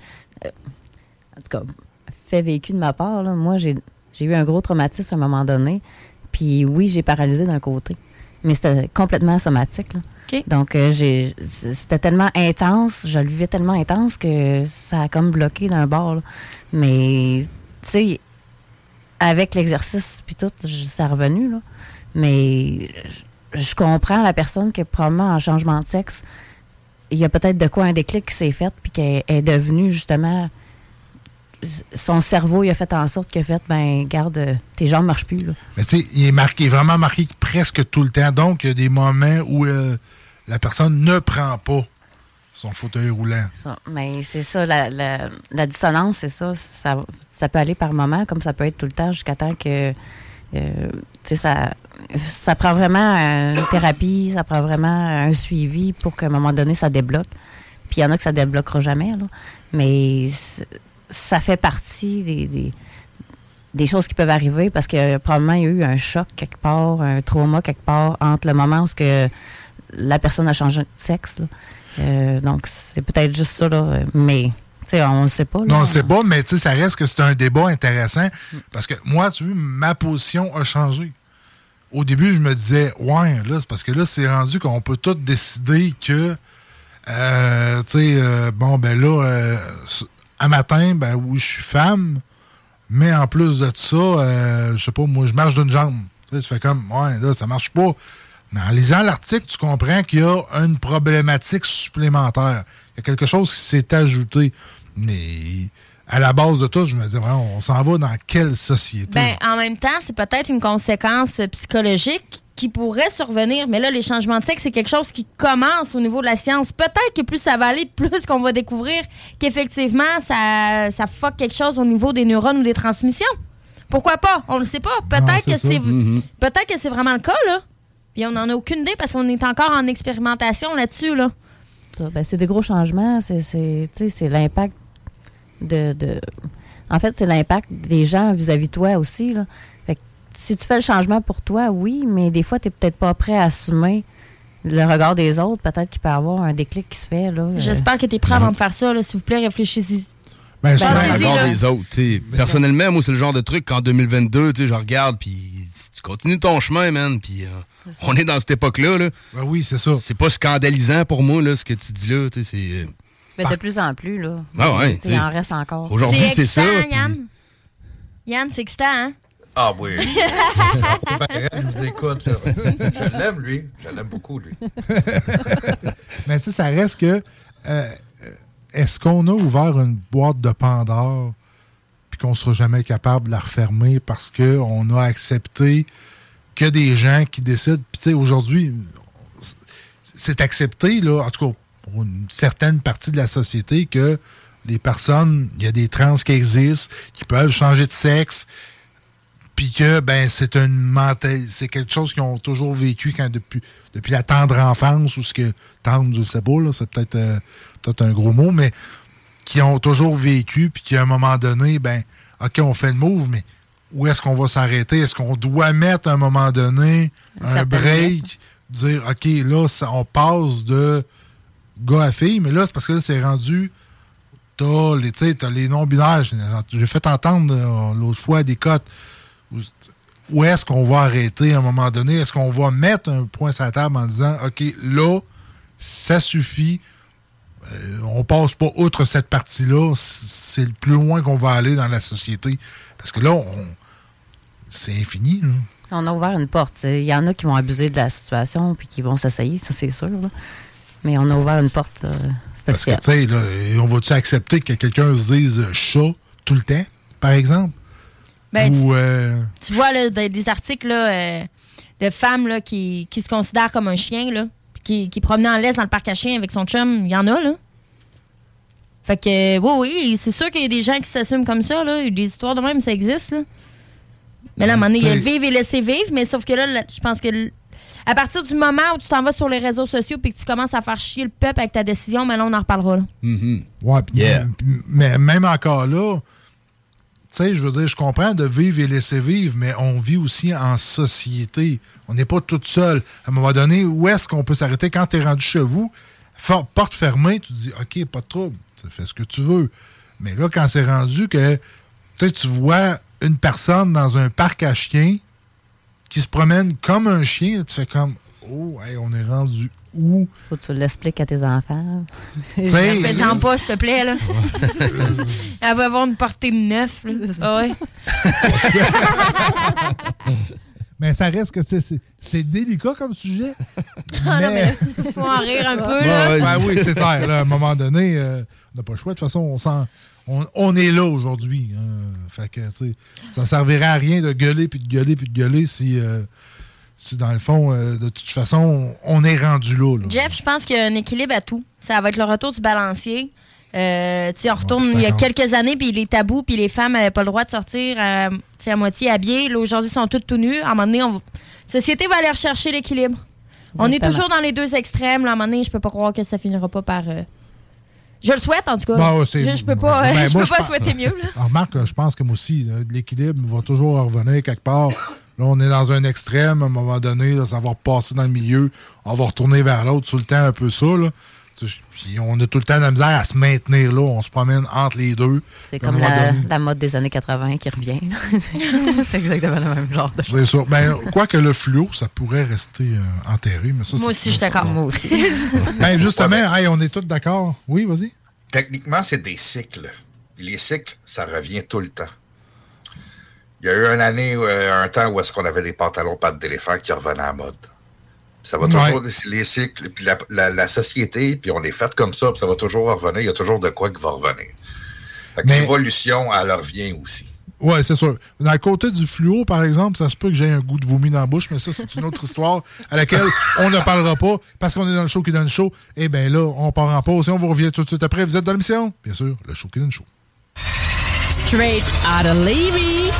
En tout cas, fait vécu de ma part, là, moi, j'ai eu un gros traumatisme à un moment donné. Puis oui, j'ai paralysé d'un côté. Mais c'était complètement somatique, là. Okay. Donc, c'était tellement intense, je le vivais tellement intense que ça a comme bloqué d'un bord. Là. Mais, tu sais, avec l'exercice puis tout, ça est revenu. Là. Mais je comprends la personne qui est probablement en changement de sexe. Il y a peut-être de quoi un déclic qui s'est fait puis qu'elle est devenue justement... Son cerveau, il a fait en sorte qu'il a fait, ben, garde, tes jambes ne marchent plus. Là. Mais tu sais, il est vraiment marqué presque tout le temps. Donc, il y a des moments où la personne ne prend pas son fauteuil roulant. Ça, mais c'est ça, la dissonance, c'est ça. Ça peut aller par moment, comme ça peut être tout le temps, jusqu'à temps que, tu sais, ça prend vraiment une thérapie, ça prend vraiment un suivi pour qu'à un moment donné, ça débloque. Puis il y en a que ça débloquera jamais, là. Mais... ça fait partie des choses qui peuvent arriver parce que probablement il y a eu un choc quelque part, un trauma quelque part entre le moment où que la personne a changé de sexe. Là. Donc, c'est peut-être juste ça, là. Mais, tu sais, on ne sait pas. Là. Non, on ne sait pas, mais tu sais, ça reste que c'est un débat intéressant parce que moi, tu vois, ma position a changé. Au début, je me disais, ouais, là, c'est parce que là, c'est rendu qu'on peut tout décider que, tu sais, bon, ben là, à matin, ben oui, je suis femme, mais en plus de ça, je sais pas, moi, je marche d'une jambe. Tu fais comme, ouais, là, ça marche pas. Mais en lisant l'article, tu comprends qu'il y a une problématique supplémentaire. Il y a quelque chose qui s'est ajouté. Mais à la base de tout, je me disais, vraiment, on s'en va dans quelle société? Ben, en même temps, c'est peut-être une conséquence psychologique qui pourrait survenir. Mais là, les changements de sexe, c'est quelque chose qui commence au niveau de la science. Peut-être que plus ça va aller, plus qu'on va découvrir qu'effectivement, ça fuck quelque chose au niveau des neurones ou des transmissions. Pourquoi pas? On le sait pas. Peut-être que c'est vraiment le cas, là. Puis on n'en a aucune idée parce qu'on est encore en expérimentation là-dessus, là. Ça, ben, c'est des gros changements. C'est l'impact de... En fait, c'est l'impact des gens vis-à-vis de toi aussi, là. Si tu fais le changement pour toi, oui, mais des fois, tu n'es peut-être pas prêt à assumer le regard des autres. Peut-être qu'il peut y avoir un déclic qui se fait. Là. J'espère que tu es prêt avant de faire ça. Là. S'il vous plaît, réfléchissez. Ben, le regard des autres. Personnellement, moi, c'est le genre de truc qu'en 2022, je regarde, puis tu continues ton chemin, man. Puis on est dans cette époque-là. Là. Ben oui, c'est ça. C'est pas scandalisant pour moi, là, ce que tu dis là. C'est, mais de plus en plus, là. Ah ouais, il en reste encore. Aujourd'hui, c'est ça. Yann, Yann, c'est excitant, hein? Ah oui. Je vous écoute. Là. Je l'aime, lui. Je l'aime beaucoup, lui. Mais ça reste que... est-ce qu'on a ouvert une boîte de Pandore puis qu'on ne sera jamais capable de la refermer parce qu'on a accepté que des gens qui décident... Puis tu sais, aujourd'hui, c'est accepté, là, en tout cas, pour une certaine partie de la société, que les personnes, il y a des trans qui existent, qui peuvent changer de sexe... Puis que, ben, c'est quelque chose qu'ils ont toujours vécu depuis la tendre enfance, ou ce que tendre, je sais pas, là, c'est peut-être un gros mot, mais qui ont toujours vécu, puis qu'à un moment donné, ben, OK, on fait le move, mais où est-ce qu'on va s'arrêter? Est-ce qu'on doit mettre à un moment donné un break, dire, OK, là, on passe de gars à fille, mais là, c'est parce que là, c'est rendu, t'as les non-binaires. J'ai fait entendre l'autre fois des cotes. Où est-ce qu'on va arrêter à un moment donné? Est-ce qu'on va mettre un point sur la table en disant, OK, là, ça suffit, on passe pas outre cette partie-là, c'est le plus loin qu'on va aller dans la société. Parce que là, c'est infini. Là. On a ouvert une porte. Il y en a qui vont abuser de la situation puis qui vont s'essayer, ça c'est sûr. Là. Mais on a ouvert une porte. Parce que, tu sais, on va-tu accepter que quelqu'un se dise chat tout le temps, par exemple? Ben, tu vois là, des articles là, de femmes là, qui se considèrent comme un chien, là, qui promenaient en laisse dans le parc à chiens avec son chum. Il y en a, là. Fait que, oui, c'est sûr qu'il y a des gens qui s'assument comme ça. Là. Des histoires de même, ça existe. Là. Mais là, à un moment donné, il y a vivre et laisser vivre. Mais sauf que là, je pense que À partir du moment où tu t'en vas sur les réseaux sociaux et que tu commences à faire chier le peuple avec ta décision, mais là, on en reparlera. Là. Mm-hmm. Ouais, mais même encore là, tu sais, je veux dire, je comprends de vivre et laisser vivre, mais on vit aussi en société. On n'est pas tout seul. À un moment donné, où est-ce qu'on peut s'arrêter quand tu es rendu chez vous? Porte fermée, tu te dis, OK, pas de trouble, fais ce que tu veux. Mais là, quand c'est rendu que tu vois une personne dans un parc à chiens qui se promène comme un chien, tu fais comme, oh, hey, on est rendu où? Faut que tu l'expliques à tes enfants. Fais-en pas, s'il te plaît, là. Elle va avoir une portée de 9, là. Ah ouais. Mais ça reste que c'est délicat comme sujet. Ah non, mais faut en rire un peu, là. Ben oui, c'est clair. Là, à un moment donné, on n'a pas le choix. De toute façon, on est là aujourd'hui. Hein. Fait que, tu sais, ça servirait à rien de gueuler puis de gueuler puis de gueuler si dans le fond, de toute façon, on est rendu là. Jeff, je pense qu'il y a un équilibre à tout. Ça va être le retour du balancier. On retourne il y a quelques années, puis les tabous, puis les femmes n'avaient pas le droit de sortir à moitié habillées. Là, aujourd'hui, ils sont toutes tout nus. À un moment donné, la société va aller rechercher l'équilibre. Exactement. On est toujours dans les deux extrêmes. Là, à un moment donné, je peux pas croire que ça finira pas par... Je le souhaite, en tout cas. Je peux pas, souhaiter mieux. Là. Remarque, je pense que moi aussi, là, l'équilibre va toujours revenir quelque part. Là, on est dans un extrême. À un moment donné, là, ça va repasser dans le milieu. On va retourner vers l'autre. Tout le temps, un peu ça, là. Puis on a tout le temps de la misère à se maintenir là. On se promène entre les deux. C'est comme la mode des années 80 qui revient. C'est exactement le même genre de choses. C'est ça. Ben, quoique le fluo, ça pourrait rester enterré. Mais ça, moi aussi, je suis d'accord. Moi aussi. Ben, justement, hey, on est tous d'accord. Oui, vas-y. Techniquement, c'est des cycles. Les cycles, ça revient tout le temps. Il y a eu une année, un temps où est-ce qu'on avait des pantalons pattes d'éléphant qui revenaient à la mode. Ça va toujours, les cycles, puis la société, puis on est fait comme ça, puis ça va toujours revenir. Il y a toujours de quoi qui va revenir. Fait que l'évolution, elle revient aussi. Oui, c'est sûr. Dans le côté du fluo, par exemple, ça se peut que j'ai un goût de vomi dans la bouche, mais ça, c'est une autre histoire à laquelle on ne parlera pas parce qu'on est dans le show qui donne show. Eh bien là, on part en pause et on vous revient tout de suite après. Vous êtes dans l'émission? Bien sûr, le show qui donne show. Straight out of Levy.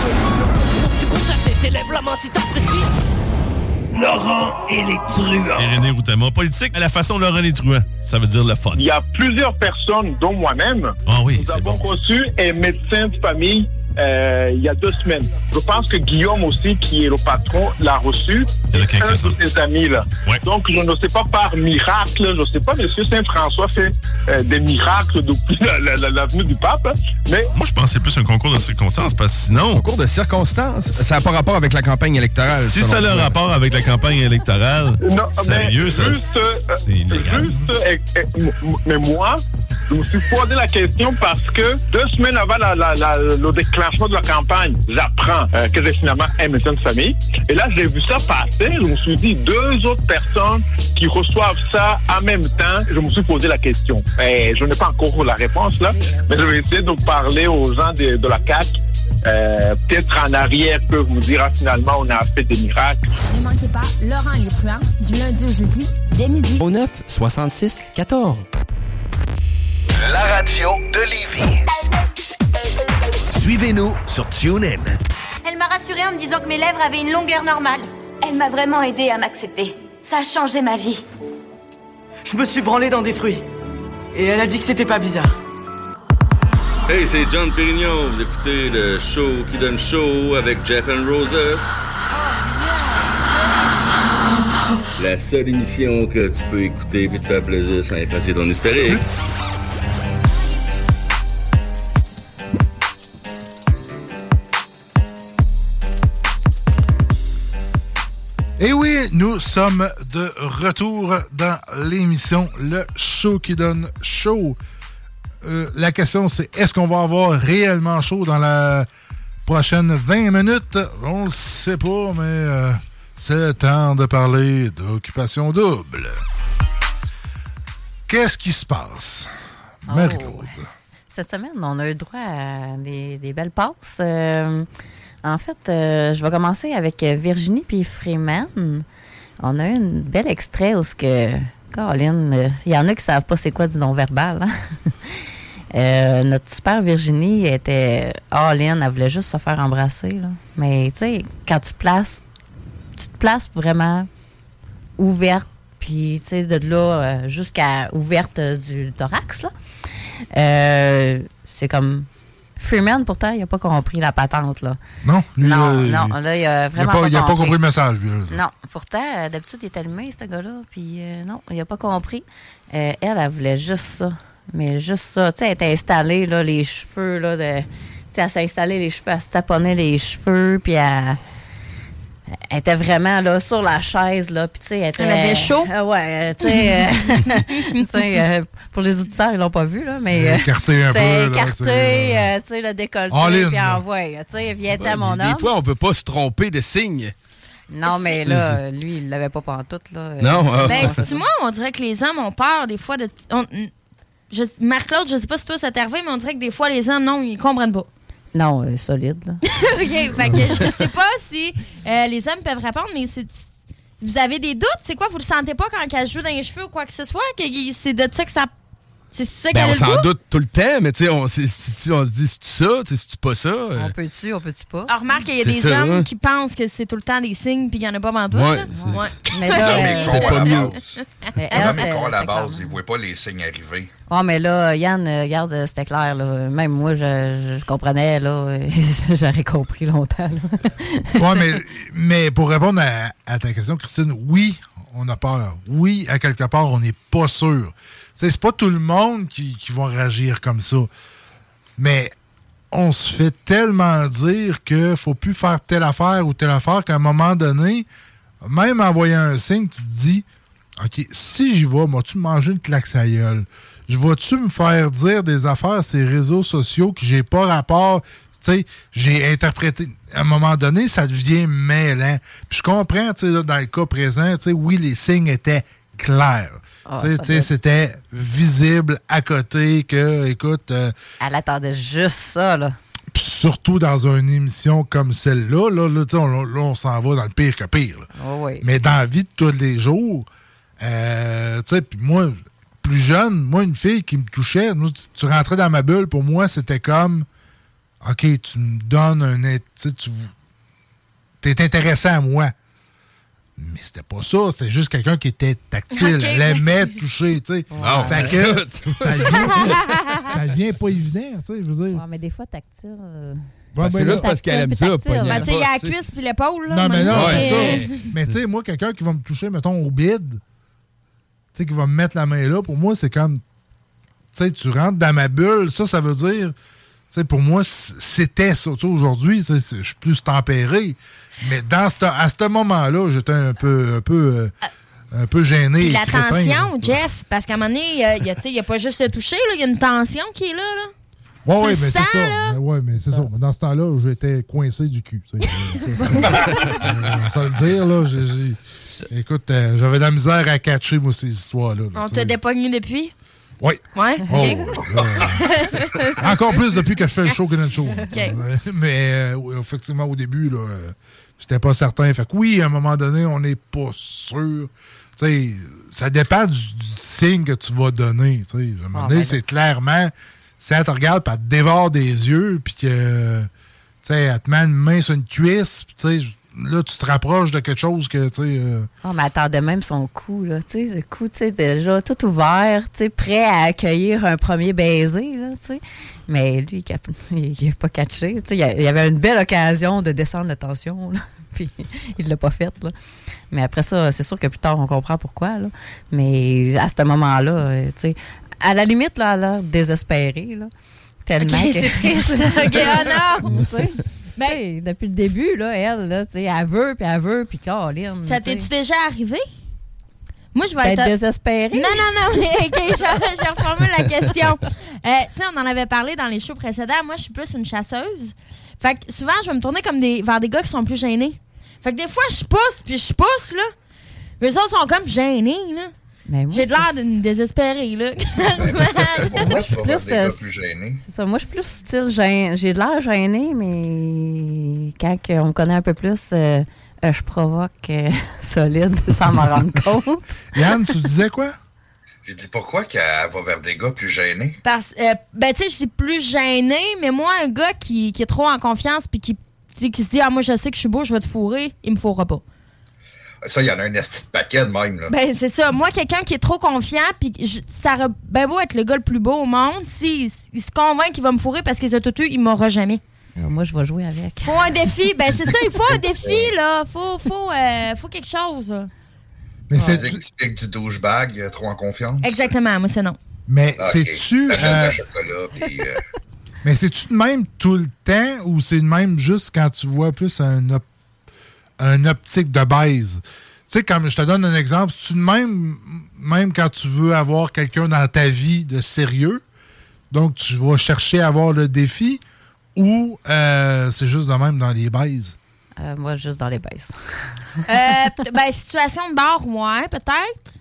Tu consacres tes élèves la main si t'apprécies. Laurent et les truands. Irénée Routamont, politique à la façon Laurent et les truands. Ça veut dire le fun. Il y a plusieurs personnes, dont moi-même, nous avons reçu un médecin de famille il y a 2 semaines. Je pense que Guillaume aussi, qui est le patron, l'a reçu. Il y en a un de ses amis, là. Ouais. Donc, je ne sais pas par miracle, je ne sais pas, M. Saint-François fait des miracles depuis la venue du pape, mais... Moi, je pense que c'est plus un concours de circonstances, parce que sinon... Concours de circonstances? Ça n'a pas rapport avec la campagne électorale. Si ça a le rapport avec la campagne électorale, sérieux, ça, c'est illégal. Mais moi, je me suis posé la question parce que 2 semaines avant le déclenchement de la campagne, j'apprends que j'ai finalement un médecin de famille. Et là, j'ai vu ça passer. Je me suis dit, 2 autres personnes qui reçoivent ça en même temps. Je me suis posé la question. Et je n'ai pas encore la réponse, là. Mais je vais essayer de parler aux gens de la CAQ. Peut-être en arrière peuvent nous dire finalement on a fait des miracles. Ne manquez pas Laurent et les truands du lundi au jeudi dès midi. Au 9 66 14. La radio de Lévis. Suivez-nous sur TuneIn. Elle m'a rassurée en me disant que mes lèvres avaient une longueur normale. Elle m'a vraiment aidée à m'accepter. Ça a changé ma vie. Je me suis branlé dans des fruits. Et elle a dit que c'était pas bizarre. Hey, c'est John Pérignon. Vous écoutez le show qui donne show avec Jeff and Roses. La seule émission que tu peux écouter et te faire plaisir sans effacer ton hystérique. Et oui, nous sommes de retour dans l'émission Le Show qui donne chaud. La question, c'est est-ce qu'on va avoir réellement chaud dans la prochaine 20 minutes? On le sait pas, mais c'est le temps de parler d'Occupation Double. Qu'est-ce qui se passe? Marie-Claude. Cette semaine, on a eu droit à des belles passes. En fait, je vais commencer avec Virginie puis Freeman. On a eu un bel extrait où Caroline, il y en a qui savent pas c'est quoi du non-verbal. Hein? Notre super Virginie était all-in, elle voulait juste se faire embrasser. Là. Mais tu sais, quand tu te places vraiment ouverte, puis, tu sais, de là jusqu'à ouverte du thorax, là. C'est comme... Freeman, pourtant, il n'a pas compris la patente, là. Non? Lui, non, là, il a vraiment il n'a pas compris le message, lui. Non, pourtant, d'habitude, il est allumé, ce gars-là, puis non, il n'a pas compris. Elle voulait juste ça, mais juste ça. Tu sais, elle était installée, là, les cheveux, là, tu sais, elle s'est installée les cheveux, elle se taponnait les cheveux, puis elle était vraiment là sur la chaise là, puis tu sais elle avait chaud. Ouais, tu sais pour les auditeurs ils l'ont pas vu là, mais écarté un peu, écarté, tu sais le décolleté puis envoie, tu sais viens à mon homme. Des fois on peut pas se tromper de signe. Non, mais là, lui, il l'avait pas pantoute, là. Non. Ben, moi, on dirait que les hommes ont peur des fois de. Marc-Claude, je sais pas si toi ça t'est arrivé, mais on dirait que des fois les hommes, non, ils comprennent pas. Non, solide, là. OK, fait que je sais pas si les hommes peuvent répondre, mais vous avez des doutes? C'est quoi? Vous le sentez pas quand elle joue dans les cheveux ou quoi que ce soit? Que c'est de ça que ça... C'est ça qu'elle a on le s'en goût? doute tout le temps, mais tu sais, on se dit, c'est-tu ça? C'est-tu pas ça? On peut-tu pas? Alors, remarque qu'il y a des hommes qui pensent que c'est tout le temps des signes puis qu'il n'y en a pas vendu. Ouais. Mais là, c'est pas mieux. Mais à la base, ils ne voient pas les signes arriver. Oh, mais là, Yann, regarde, c'était clair, là. Même moi, je comprenais, là. J'aurais compris longtemps, là. Ouais, mais pour répondre à ta question, Christine, oui, on a peur. Oui, à quelque part, on n'est pas sûr. C'est pas tout le monde qui va réagir comme ça. Mais on se fait tellement dire qu'il ne faut plus faire telle affaire ou telle affaire qu'à un moment donné, même en voyant un signe, tu te dis, OK, si j'y vais, vas-tu me manger une claque sa gueule? Je vais-tu me faire dire des affaires sur les réseaux sociaux que j'ai pas rapport? Tu sais, j'ai interprété. À un moment donné, ça devient mêlant. Puis je comprends, tu sais, dans le cas présent, tu sais, oui, les signes étaient clairs. C'était visible à côté que, écoute... elle attendait juste ça, là. Puis surtout dans une émission comme celle-là, là on s'en va dans le pire que pire. Oh oui. Mais dans la vie de tous les jours, tu sais, puis moi, plus jeune, moi, une fille qui me touchait, moi, tu rentrais dans ma bulle, pour moi, c'était comme, OK, tu me donnes tu es intéressant à moi. Mais c'était pas ça, c'était juste quelqu'un qui était tactile, elle aimait toucher, tu sais. Fait que ça devient pas évident, tu sais, je veux dire. Ouais, mais des fois, tactile... c'est juste parce qu'elle aime ça. Tu sais, il y a la cuisse puis l'épaule, là. Non, mais non, c'est ça. Mais tu sais, moi, quelqu'un qui va me toucher, mettons, au bide, tu sais, qui va me mettre la main là, pour moi, c'est comme, tu sais, tu rentres dans ma bulle, ça veut dire... T'sais, pour moi, c'était ça. Aujourd'hui, je suis plus tempéré. Mais à ce moment-là, j'étais un peu gêné. Puis la tension, Jeff, parce qu'à un moment donné, il n'y a pas juste le toucher, il y a une tension qui est là. Oui, mais c'est ça. Ouais, mais c'est ça. Dans ce temps-là, j'étais coincé du cul. On va le dire, là. Écoute, j'avais de la misère à catcher, moi, ces histoires-là. On t'a dépogné depuis? Oui. Ouais? Encore plus depuis que je fais le show Gun & Show. Okay. Mais effectivement, au début, là, j'étais pas certain. Fait que oui, à un moment donné, on n'est pas sûr. T'sais, ça dépend du signe que tu vas donner. À un moment donné, c'est clairement, si elle te regarde, puis elle te dévore des yeux, puis que elle te met une main sur une cuisse, puis là, tu te rapproches de quelque chose que, Oh, mais attendez même son cou, là, le cou, déjà tout ouvert, prêt à accueillir un premier baiser, là, Mais lui, il n'a pas catché, il y avait une belle occasion de descendre de tension, là, puis il l'a pas faite, là. Mais après ça, c'est sûr que plus tard, on comprend pourquoi, là. Mais à ce moment-là, à la limite, là, elle a l'air désespérée, là, tellement que... c'est triste. OK, oh non! Ben, depuis le début, là, elle veut, puis Caroline. Ça t'es-tu déjà arrivé? Moi, je vais être désespérée. Non. OK, je reformule la question. Tu sais, on en avait parlé dans les shows précédents. Moi, je suis plus une chasseuse. Fait que souvent, je vais me tourner comme vers des gars qui sont plus gênés. Fait que des fois, je pousse, là. Mais eux autres sont comme gênés, là. J'ai de l'air d'une désespérée, là. Moi, je suis plus gêné. C'est ça. Moi, je suis plus style gêné. J'ai de l'air gêné, mais quand on me connaît un peu plus, je provoque solide sans m'en rendre compte. Yann, tu disais quoi? J'ai dit pourquoi qu'elle va vers des gars plus gênés? Parce tu sais, je dis plus gêné, mais moi, un gars qui est trop en confiance puis qui se dit, moi, je sais que je suis beau, je vais te fourrer, il me fourra pas. Ça, il y en a un esti de paquet de même. Là. Ben, c'est ça. Moi, quelqu'un qui est trop confiant, puis ça aurait ben beau être le gars le plus beau au monde, s'il se convainc qu'il va me fourrer parce qu'il a tout eu, il m'aura jamais. Moi, je vais jouer avec. Faut un défi. Ben, c'est ça, il faut un défi, là. Faut quelque chose. Là. Mais c'est typique du douchebag, trop en confiance. Exactement, moi, c'est non. Mais c'est-tu... Mais c'est-tu de même tout le temps ou c'est de même juste quand tu vois plus un optique de baise? Tu sais, comme je te donne un exemple, c'est-tu de même quand tu veux avoir quelqu'un dans ta vie de sérieux, donc tu vas chercher à avoir le défi, ou c'est juste de même dans les baises? Moi, juste dans les baises. Ben, situation de bar, ouais, peut-être.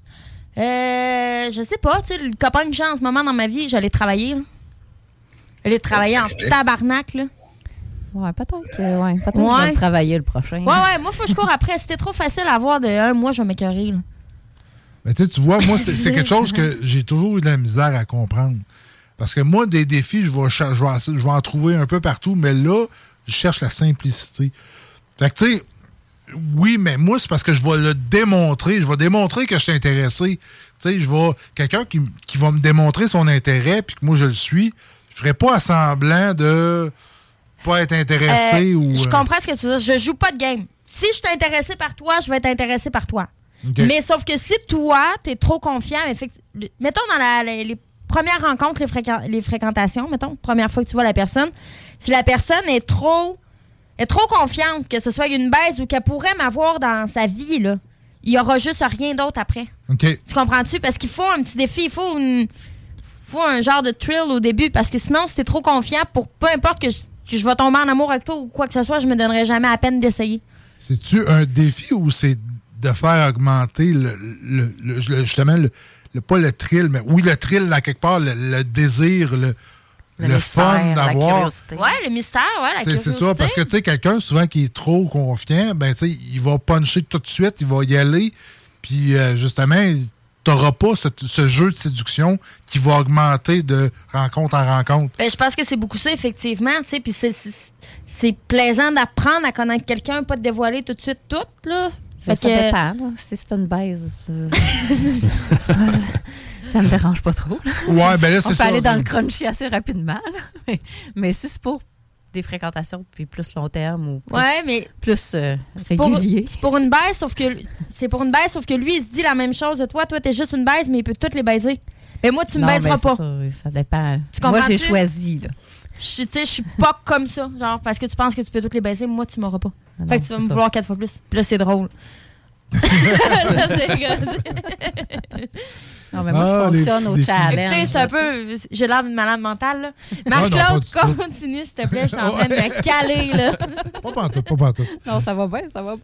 Je sais pas, tu sais, le copain que j'ai en ce moment dans ma vie, j'allais travailler, là. J'allais travailler en tabarnak, là. Ouais, peut-être que je vais le travailler le prochain. Ouais, moi, faut que je cours après. C'était trop facile à avoir de un mois, je vais m'écœurer, là. Mais tu vois, moi, c'est quelque chose que j'ai toujours eu de la misère à comprendre. Parce que moi, des défis, je vais en trouver un peu partout, mais là, je cherche la simplicité. Fait que, tu sais, oui, mais moi, c'est parce que je vais le démontrer. Je vais démontrer que je suis intéressé. Tu sais, quelqu'un qui va me démontrer son intérêt, puis que moi, je le suis, je ferai pas semblant de pas être intéressé Je comprends ce que tu veux dire. Je joue pas de game. Si je suis intéressé par toi, je vais être intéressé par toi. Okay. Mais sauf que si toi, t'es trop confiant, mettons dans les premières rencontres, les fréquentations, mettons, première fois que tu vois la personne, si la personne est trop confiante, que ce soit une baise ou qu'elle pourrait m'avoir dans sa vie, là, il y aura juste rien d'autre après. Okay. Tu comprends-tu? Parce qu'il faut un petit défi, il faut un genre de thrill au début, parce que sinon, si t'es trop confiant, pour peu importe que je vais tomber en amour avec toi ou quoi que ce soit, je me donnerai jamais à peine d'essayer. C'est-tu un défi ou c'est de faire augmenter justement pas le thrill, mais oui, le thrill, là, quelque part, le désir, le fun d'avoir. La curiosité. Ouais, le mystère, la curiosité. C'est ça, parce que, tu sais, quelqu'un, souvent, qui est trop confiant, ben, tu sais, il va puncher tout de suite, il va y aller, puis, justement, t'auras pas ce jeu de séduction qui va augmenter de rencontre en rencontre. Ben, je pense que c'est beaucoup ça, effectivement, tu sais, puis c'est plaisant d'apprendre à connaître quelqu'un, pas de dévoiler tout de suite tout, là. Ça dépend, là. Si c'est une baise, ça me dérange pas trop. Là. Ouais, ben là, c'est ça. On peut aller dans le crunchy assez rapidement, là. Mais si c'est pour des fréquentations puis plus long terme ou plus régulier. C'est pour une baise, sauf que lui, il se dit la même chose de toi. Toi, t'es juste une baise, mais il peut toutes les baiser. Mais moi, tu me baiseras pas. Ça dépend. Moi, j'ai choisi, là. Je suis pas comme ça, genre, parce que tu penses que tu peux toutes les baiser, moi, tu m'auras pas. Fait que tu vas me vouloir 4 fois plus. Puis là, c'est drôle. Là, non, mais moi, je fonctionne au challenge. Tu sais, c'est un peu... J'ai l'air d'une malade mentale, là. Marc-Claude, continue, s'il te plaît. Je suis en train de me caler, là. Pas pantoute. Non, ça va bien.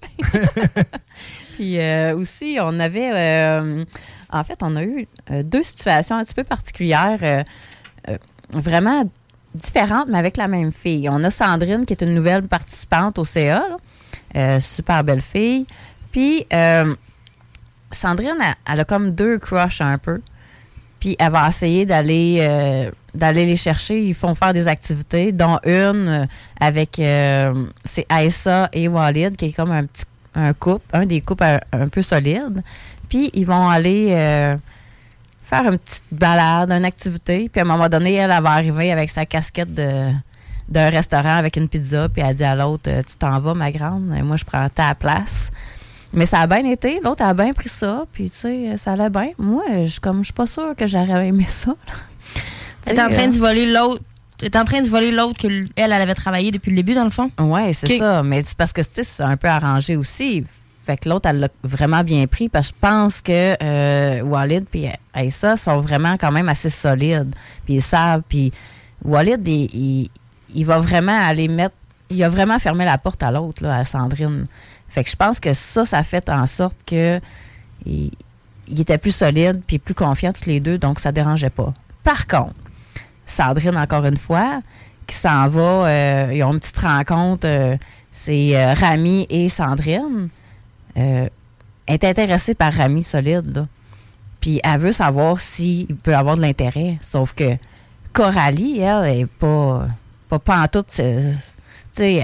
Puis aussi, on avait... en fait, on a eu 2 situations un petit peu particulières, vraiment différentes, mais avec la même fille. On a Sandrine, qui est une nouvelle participante au CA, là. Super belle fille. Puis, Sandrine, elle a comme 2 crushs un peu. Puis, elle va essayer d'aller les chercher. Ils font faire des activités, dont une avec c'est Aïssa et Walid, qui est comme un des couples un peu solides. Puis, ils vont aller faire une petite balade, une activité. Puis, à un moment donné, elle va arriver avec sa casquette d'un restaurant avec une pizza. Puis, elle dit à l'autre, tu t'en vas, ma grande. Et moi, je prends ta place. Mais ça a bien été. L'autre a bien pris ça. Puis, tu sais, ça allait bien. Moi, je suis pas sûre que j'aurais aimé ça. Tu es en train de voler l'autre. T'es en train de voler l'autre qu'elle avait travaillé depuis le début, dans le fond? Oui, c'est ça. Mais c'est parce que, tu sais, c'est un peu arrangé aussi. Fait que l'autre, elle l'a vraiment bien pris. Parce que je pense que Walid et Aïssa sont vraiment quand même assez solides. Puis ils savent. Puis Walid, il va vraiment aller mettre... Il a vraiment fermé la porte à l'autre, là, à Sandrine. Fait que je pense que ça fait en sorte que il était plus solide puis plus confiant tous les deux, donc ça dérangeait pas. Par contre, Sandrine, encore une fois, qui s'en va, ils ont une petite rencontre, c'est Rami et Sandrine. Est intéressée par Rami solide, là. Puis elle veut savoir s'il peut avoir de l'intérêt. Sauf que Coralie, elle est pas en tout... Tu sais,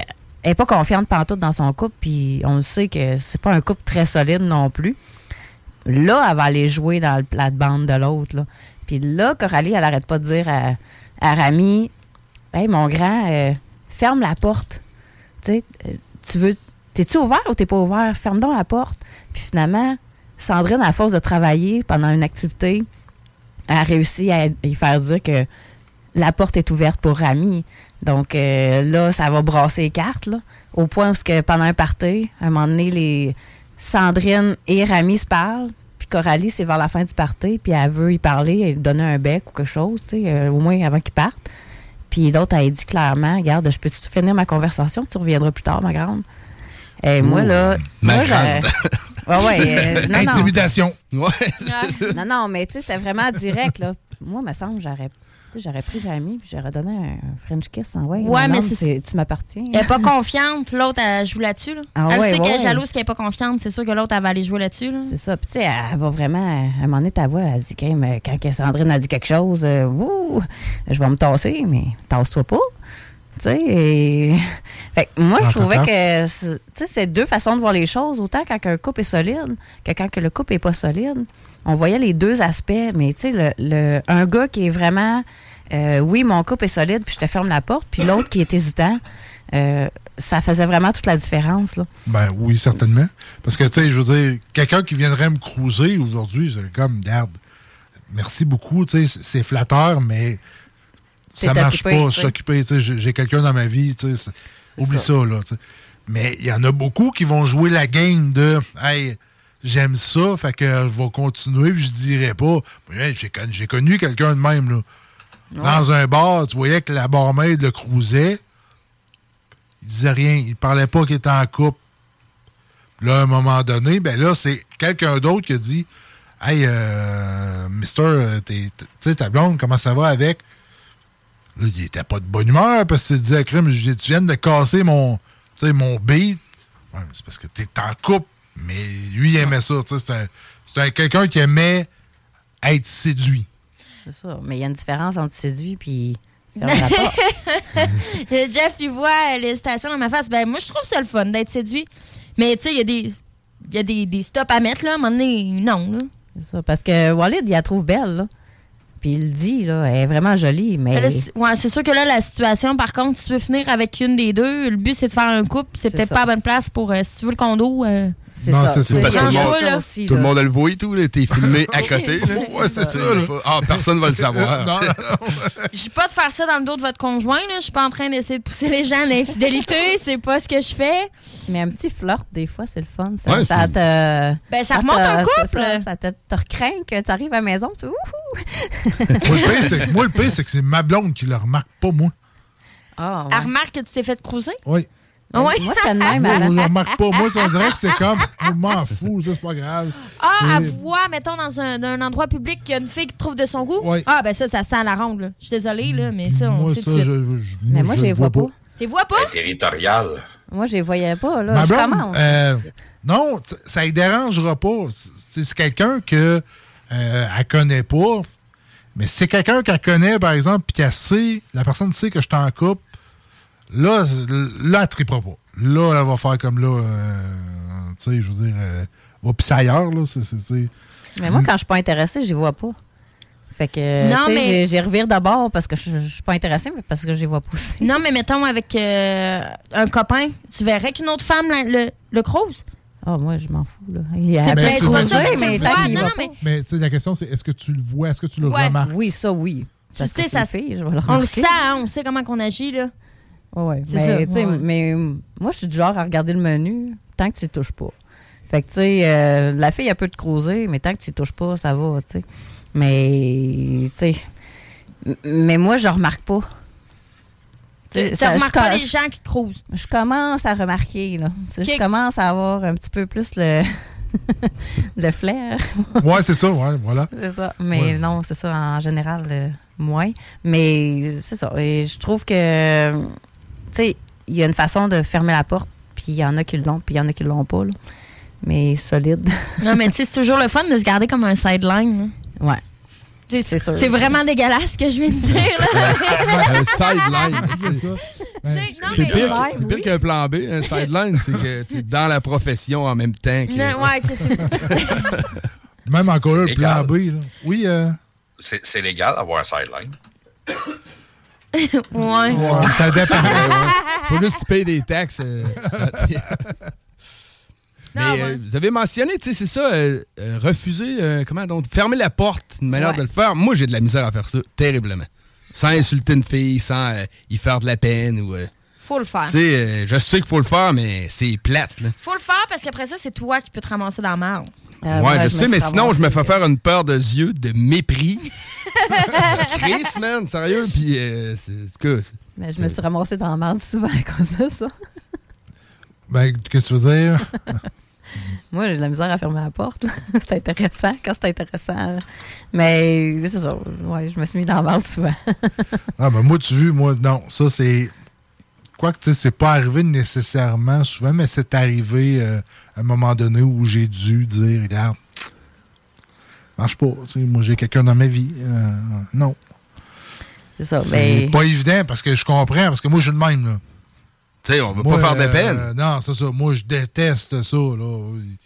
elle n'est pas confiante pantoute dans son couple, puis on le sait que c'est pas un couple très solide non plus. Là, elle va aller jouer dans le plate-bande de l'autre. Là. Puis là, Coralie, elle arrête pas de dire à Rami, « Hey, mon grand, ferme la porte. Tu sais, t'es-tu ouvert ou t'es pas ouvert? Ferme donc la porte. » Puis finalement, Sandrine, à force de travailler pendant une activité, a réussi à y faire dire que la porte est ouverte pour Rami. Donc là, ça va brasser les cartes, là, au point où que pendant un party, à un moment donné, Sandrine et Rami se parlent, puis Coralie, c'est vers la fin du party, puis elle veut y parler, elle lui donner un bec ou quelque chose, tu sais, au moins avant qu'ils partent. Puis l'autre, elle dit clairement, regarde, je peux-tu finir ma conversation, tu reviendras plus tard, ma grande. Et moi, là... Ma grande. Non, intimidation. Ouais. Non, mais tu sais, c'était vraiment direct, là. Moi, me semble, j'aurais pris Rami puis j'aurais donné un French kiss. Ouais, mais tu m'appartiens. Elle n'est pas confiante, l'autre, elle joue là-dessus. Là. Elle sait qu'elle est jalouse, qu'elle n'est pas confiante. C'est sûr que l'autre, elle va aller jouer là-dessus. Là. C'est ça. Puis, tu sais, elle va vraiment. À un moment donné, ta voix, elle dit quand Sandrine a dit quelque chose, je vais me tasser, mais tasse-toi pas. Tu sais, fait que moi, je trouvais que c'est deux façons de voir les choses. Autant quand un couple est solide que quand le couple n'est pas solide. On voyait les deux aspects, mais tu sais, un gars qui est vraiment, oui, mon couple est solide, puis je te ferme la porte, puis l'autre qui est hésitant, ça faisait vraiment toute la différence, là. Ben oui, certainement. Parce que, tu sais, je veux dire, quelqu'un qui viendrait me cruiser aujourd'hui, c'est comme, regarde, merci beaucoup, tu sais, c'est flatteur, mais ça marche pas, s'occuper, tu sais, j'ai quelqu'un dans ma vie, tu sais, oublie ça, là, tu sais. Mais il y en a beaucoup qui vont jouer la game de, hey, j'aime ça, fait que je vais continuer, puis je dirais pas. Hey, j'ai connu quelqu'un de même, là. Ouais. Dans un bar, tu voyais que la barmaid le cruisait. Il disait rien. Il parlait pas qu'il était en couple. Là, à un moment donné, ben là, c'est quelqu'un d'autre qui a dit, hey, mister, tu sais, ta blonde, comment ça va avec? Là, il était pas de bonne humeur parce qu'il disait, crime, tu viens de casser mon beat. Ouais, c'est parce que t'es en couple. Mais lui, il aimait ça. C'est quelqu'un qui aimait être séduit. C'est ça. Mais il y a une différence entre séduit et fermer la porte. Jeff, il voit l'hésitation dans ma face. Ben, moi, je trouve ça le fun d'être séduit. Mais, tu sais, il y a des stops à mettre, là. À un moment donné, non, là. C'est ça. Parce que Walid, il la trouve belle, là. Puis il le dit, là, elle est vraiment jolie, mais... Là, ouais, c'est sûr que là, la situation, par contre, si tu veux finir avec une des deux, le but, c'est de faire un couple. C'est peut-être pas la bonne place pour, si tu veux le condo... C'est ça. C'est parce que tout le monde a le voit et tout. T'es filmé à côté. Là. Ouais, c'est ça. Personne va le savoir. Non. Je dis pas de faire ça dans le dos de votre conjoint. Je suis pas en train d'essayer de pousser les gens à l'infidélité. C'est pas ce que je fais. Mais un petit flirt, des fois, c'est le fun. Ça te... Ben, ça remonte un couple. Ça te recraint que tu arrives à la maison. Tu Moi, le pire, c'est que c'est ma blonde qui le remarque pas, moi. Ah, ouais. Elle remarque que tu t'es fait cruiser? Oui. Ah ouais? Moi, c'est le même. Moi, je ne remarque pas. Moi, on dirait que c'est comme, je m'en fous, ça, c'est pas grave. Elle voit, mettons, dans un endroit public qu'il y a une fille qui trouve de son goût. Oui. Ah, ben ça sent la ronde, là. Je suis désolée, là, mais ça, on sait tout de suite. Mais moi, je les vois pas. Tu les vois pas? Territorial. Moi, je les voyais pas, là. Je commence. Non, ça ne dérangera pas. C'est quelqu'un que elle connaît pas. Mais si c'est quelqu'un qu'elle connaît, par exemple, puis la personne sait que je suis en couple, là, elle ne trippera pas. Là, elle va faire comme là, tu sais, je veux dire, va pisser ailleurs, là. Mais moi, quand je suis pas intéressée, je les vois pas. Fait que, tu sais, j'ai revire d'abord parce que je suis pas intéressée, mais parce que je les vois pas aussi. Non, mais mettons, avec un copain, tu verrais qu'une autre femme le crouse? Ah, moi, je m'en fous, là. C'est peut-être croisé, mais tant qu'il va pas. Mais, tu sais, la question, c'est est-ce que tu le vois, est-ce que tu le remarques? Oui, ça, oui. Parce que ça fait, je vais le remarquer. On le sait, hein, on sait comment qu'on agit, là. Oui, mais moi, je suis du genre à regarder le menu tant que tu ne touches pas. Fait que, tu sais, la fille, elle peut te croiser, mais tant que tu ne touches pas, ça va, tu sais. Mais, tu sais, mais moi, je remarque pas. Tu remarques pas les gens qui te crousent. Je commence à remarquer, là. Je commence à avoir un petit peu plus le flair. Ouais, c'est ça, ouais, voilà. C'est ça. Mais non, c'est ça, en général, moins. Mais c'est ça. Et je trouve que, tu sais, il y a une façon de fermer la porte, puis il y en a qui l'ont, puis il y en a qui l'ont pas, là. Mais solide. Non, mais tu sais, c'est toujours le fun de se garder comme un sideline, là. Ouais. C'est sûr. C'est vraiment dégueulasse ce que je viens de dire, là. Un sideline, c'est ça. C'est pire qu'un plan B. Un sideline, c'est que tu es dans la profession en même temps. Même encore là, le plan B. Là. Oui. C'est légal d'avoir un sideline. Ouais. Ça dépend. Faut juste que tu payes des taxes. Mais vous avez mentionné, tu sais, c'est ça, refuser, fermer la porte, une manière de le faire. Moi, j'ai de la misère à faire ça, terriblement. Sans insulter une fille, sans y faire de la peine ou... Faut le faire. Tu sais, je sais qu'il faut le faire, mais c'est plate, là. Faut le faire parce qu'après ça, c'est toi qui peux te ramasser dans la merde. Ouais, je sais, mais sinon, je me fais faire une paire de yeux de mépris. Chris, man, sérieux, puis c'est quoi? Mais je me suis ramassé dans la merde souvent à cause de ça. Ben, qu'est-ce que tu veux dire? Moi, j'ai de la misère à fermer la porte. C'est intéressant quand c'est intéressant. Mais c'est ça. Ouais, je me suis mis dans la merde souvent. Ah, ben moi, non. Ça, c'est... Quoique, tu sais, c'est pas arrivé nécessairement souvent, mais c'est arrivé à un moment donné où j'ai dû dire, regarde, marche pas. Tu sais, moi, j'ai quelqu'un dans ma vie. Non. C'est ça. C'est pas évident parce que je comprends, parce que moi, je suis le même, là. Tu sais, on veut pas faire de peine. Non, c'est ça. Moi, je déteste ça, là.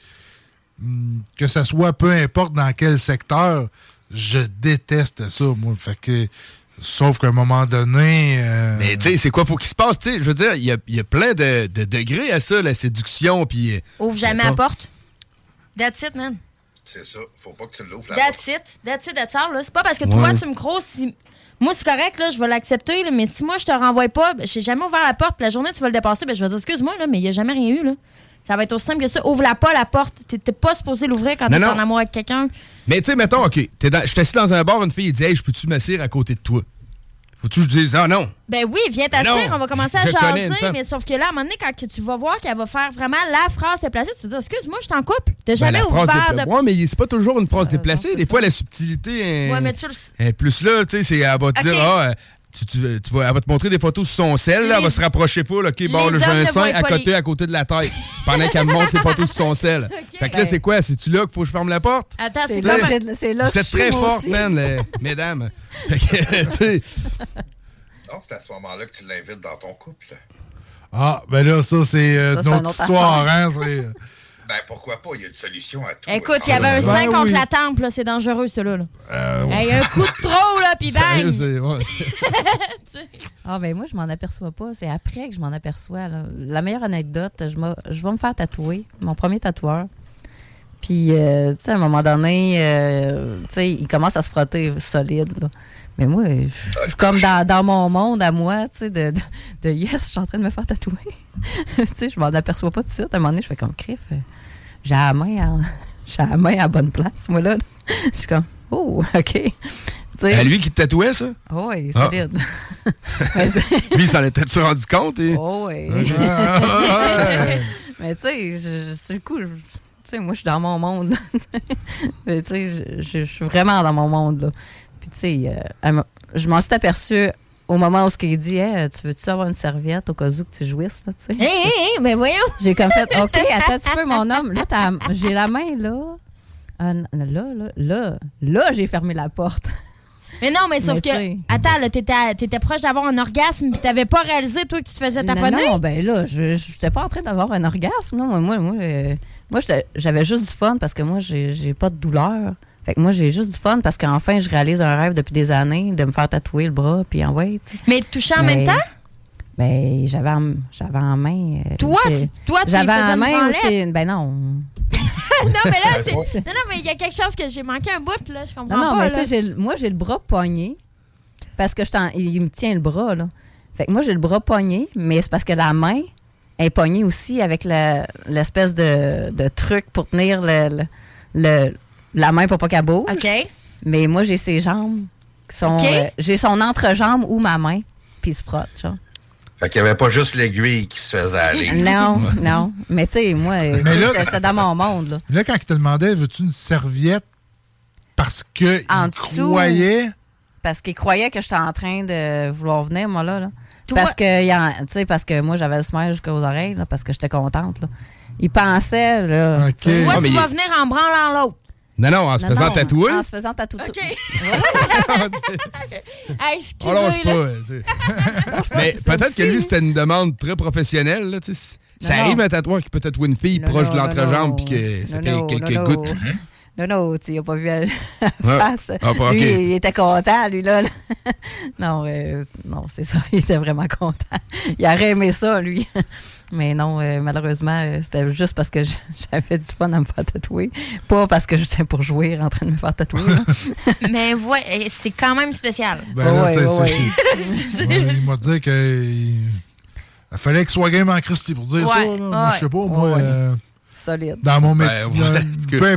Que ça soit peu importe dans quel secteur, je déteste ça, moi. Fait que, sauf qu'à un moment donné... Mais tu sais, c'est quoi faut qu'il se passe? Tu sais, je veux dire, il y a plein de degrés à ça, la séduction, puis... Ouvre jamais la porte. That's it, man. C'est ça. Faut pas que tu l'ouvres la porte. That's it, là. C'est pas parce que toi, tu me crosses... Moi, c'est correct, là, je vais l'accepter, là, mais si moi, je te renvoie pas, j'ai jamais ouvert la porte, puis la journée, tu vas le dépasser, je vais dire, excuse-moi, là, mais il n'y a jamais rien eu, là. Ça va être aussi simple que ça. Ouvre-la pas, la porte. T'es pas supposé l'ouvrir quand t'es en amour avec quelqu'un. Mais tu sais, mettons, OK, je suis assis dans un bar, une fille dit, hey, je peux-tu m'asseoir à côté de toi? Faut-tu que je dise, ah non? Ben oui, viens t'asseoir, on va commencer à jaser, mais sauf que là, à un moment donné, quand tu vas voir qu'elle va faire vraiment la phrase déplacée, tu te dis, excuse-moi, je suis en couple. T'as jamais ouvert de... Ouais, mais c'est pas toujours une phrase déplacée. Des fois, la subtilité est plus là, tu sais, elle va te dire, elle va te montrer des photos sur son sel, là, elle va se rapprocher pas, là, OK, bon, là, j'ai un sein à côté de la tête, pendant qu'elle me montre les photos sur son sel. Fait que là, c'est quoi? C'est-tu là qu'il faut que je ferme la porte? Attends, c'est là vous êtes très forte, man, mesdames. Fait que, tu sais... Non, c'est à ce moment-là que tu l'invites dans ton couple. Ah, ben là, ça, c'est notre histoire, hein, c'est... Ben, pourquoi pas? Il y a une solution à tout. Écoute, il y avait un sein contre la tempe, là. C'est dangereux, celui-là. Hey, un coup de trop, là, puis bang! Ah, ben moi, je m'en aperçois pas. C'est après que je m'en aperçois, là. La meilleure anecdote, je vais me faire tatouer. Mon premier tatoueur. Puis, tu sais, à un moment donné, tu sais, il commence à se frotter solide, là. Mais moi, je suis comme dans mon monde à moi, tu sais, de yes, je suis en train de me faire tatouer. Tu sais, je m'en aperçois pas tout de suite. À un moment donné, je fais comme crif. J'ai la main à la bonne place, moi, là. Je suis comme, oh, OK. À lui qui te tatouait, ça? Oui, solide. Lui, il s'en était-tu rendu compte? Oh, oui. Mais tu sais, sur le coup, tu sais, moi, je suis dans mon monde. Tu sais, je suis vraiment dans mon monde, là. Puis, tu sais, je m'en suis aperçue au moment où il dit hey, tu veux-tu avoir une serviette au cas où que tu jouisses, là, tu sais? Hé, mais voyons! J'ai comme fait, OK, attends un petit peu, mon homme. Là, j'ai la main, là. Là, j'ai fermé la porte. Mais non, mais sauf que... Attends, là, t'étais proche d'avoir un orgasme puis t'avais pas réalisé, toi, que tu te faisais taponner? Non, ben là, j'étais pas en train d'avoir un orgasme, non. Moi, j'avais juste du fun parce que moi, j'ai pas de douleur. Fait que moi, j'ai juste du fun parce qu'enfin, je réalise un rêve depuis des années de me faire tatouer le bras, puis envoyer, tu sais. Mais toucher en même temps? Ben, j'avais en main... Toi, tu j'avais en main aussi... Ben non. Non, mais là, c'est... Non, mais il y a quelque chose que j'ai manqué un bout, là, je comprends pas. Non, mais tu sais, moi, j'ai le bras pogné parce que il me tient le bras, là. Fait que moi, j'ai le bras pogné, mais c'est parce que la main est pognée aussi avec l'espèce de truc pour tenir la main pour pas qu'elle bouge. OK. Mais moi, j'ai ses jambes qui sont... j'ai son entrejambe ou ma main, puis il se frotte, genre. Fait qu'il n'y avait pas juste l'aiguille qui se faisait aller. Non. Mais tu sais, moi, j'étais dans mon monde, là. Là, quand il te demandait, veux-tu une serviette parce qu'il croyait... Parce qu'il croyait que j'étais en train de vouloir venir, moi, là. Parce que moi, j'avais le smile jusqu'aux oreilles, là, parce que j'étais contente, là. Il pensait, là... Okay. Toi, tu vas venir en branlant l'autre. Non, en se faisant tatouer. En se faisant tatouer. OK. Excusez, on lâche pas. Mais peut-être que lui, c'était une demande très professionnelle. Là, ça arrive un tatoueur qui peut tatouer une fille proche de l'entrejambe puis que ça fait quelques gouttes. Non, tu n'as pas vu la face. Lui, il était content, lui, là. Non, c'est ça. Il était vraiment content. Il aurait aimé ça, lui. Mais non, malheureusement, c'était juste parce que j'avais du fun à me faire tatouer. Pas parce que j'étais pour jouer en train de me faire tatouer. Mais ouais, c'est quand même spécial. Ben là, il m'a dit qu'il fallait qu'il soit game en Christie pour dire ça. Là. Moi, je sais pas, moi... solide. Dans mon métier...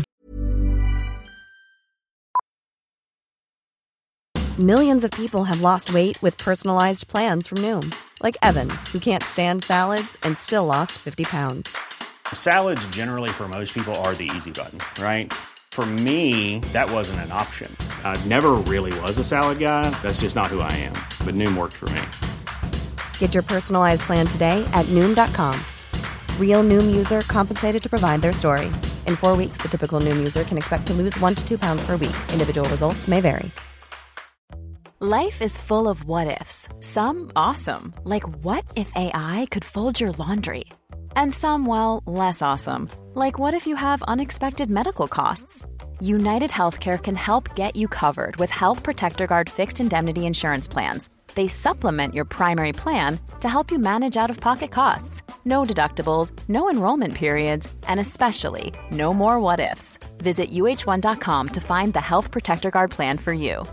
Millions of people have lost weight with personalized plans from Noom. Like Evan, who can't stand salads and still lost 50 pounds. Salads generally for most people are the easy button, right? For me, that wasn't an option. I never really was a salad guy. That's just not who I am. But Noom worked for me. Get your personalized plan today at Noom.com. Real Noom user compensated to provide their story. In 4 weeks, the typical Noom user can expect to lose 1 to 2 pounds per week. Individual results may vary. Life is full of what-ifs. Some awesome, like what if AI could fold your laundry? And some, well, less awesome, like what if you have unexpected medical costs? United Healthcare can help get you covered with Health Protector Guard fixed indemnity insurance plans. They supplement your primary plan to help you manage out-of-pocket costs. No deductibles, no enrollment periods, and especially no more what-ifs. Visit uh1.com to find the Health Protector Guard plan for you.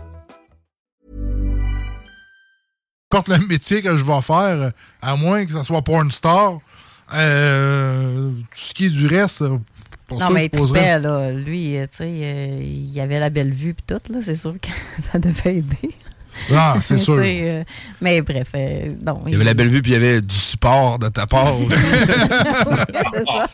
N'importe le métier que je vais faire, à moins que ça soit porn star, tout ce qui est du reste, non, mais il trippait, là. Lui, tu sais, il avait la belle vue pis tout, là. C'est sûr que ça devait aider. Ah, c'est sûr. Mais bref, non. Il y avait la belle vue puis il y avait du support de ta part aussi. C'est ça.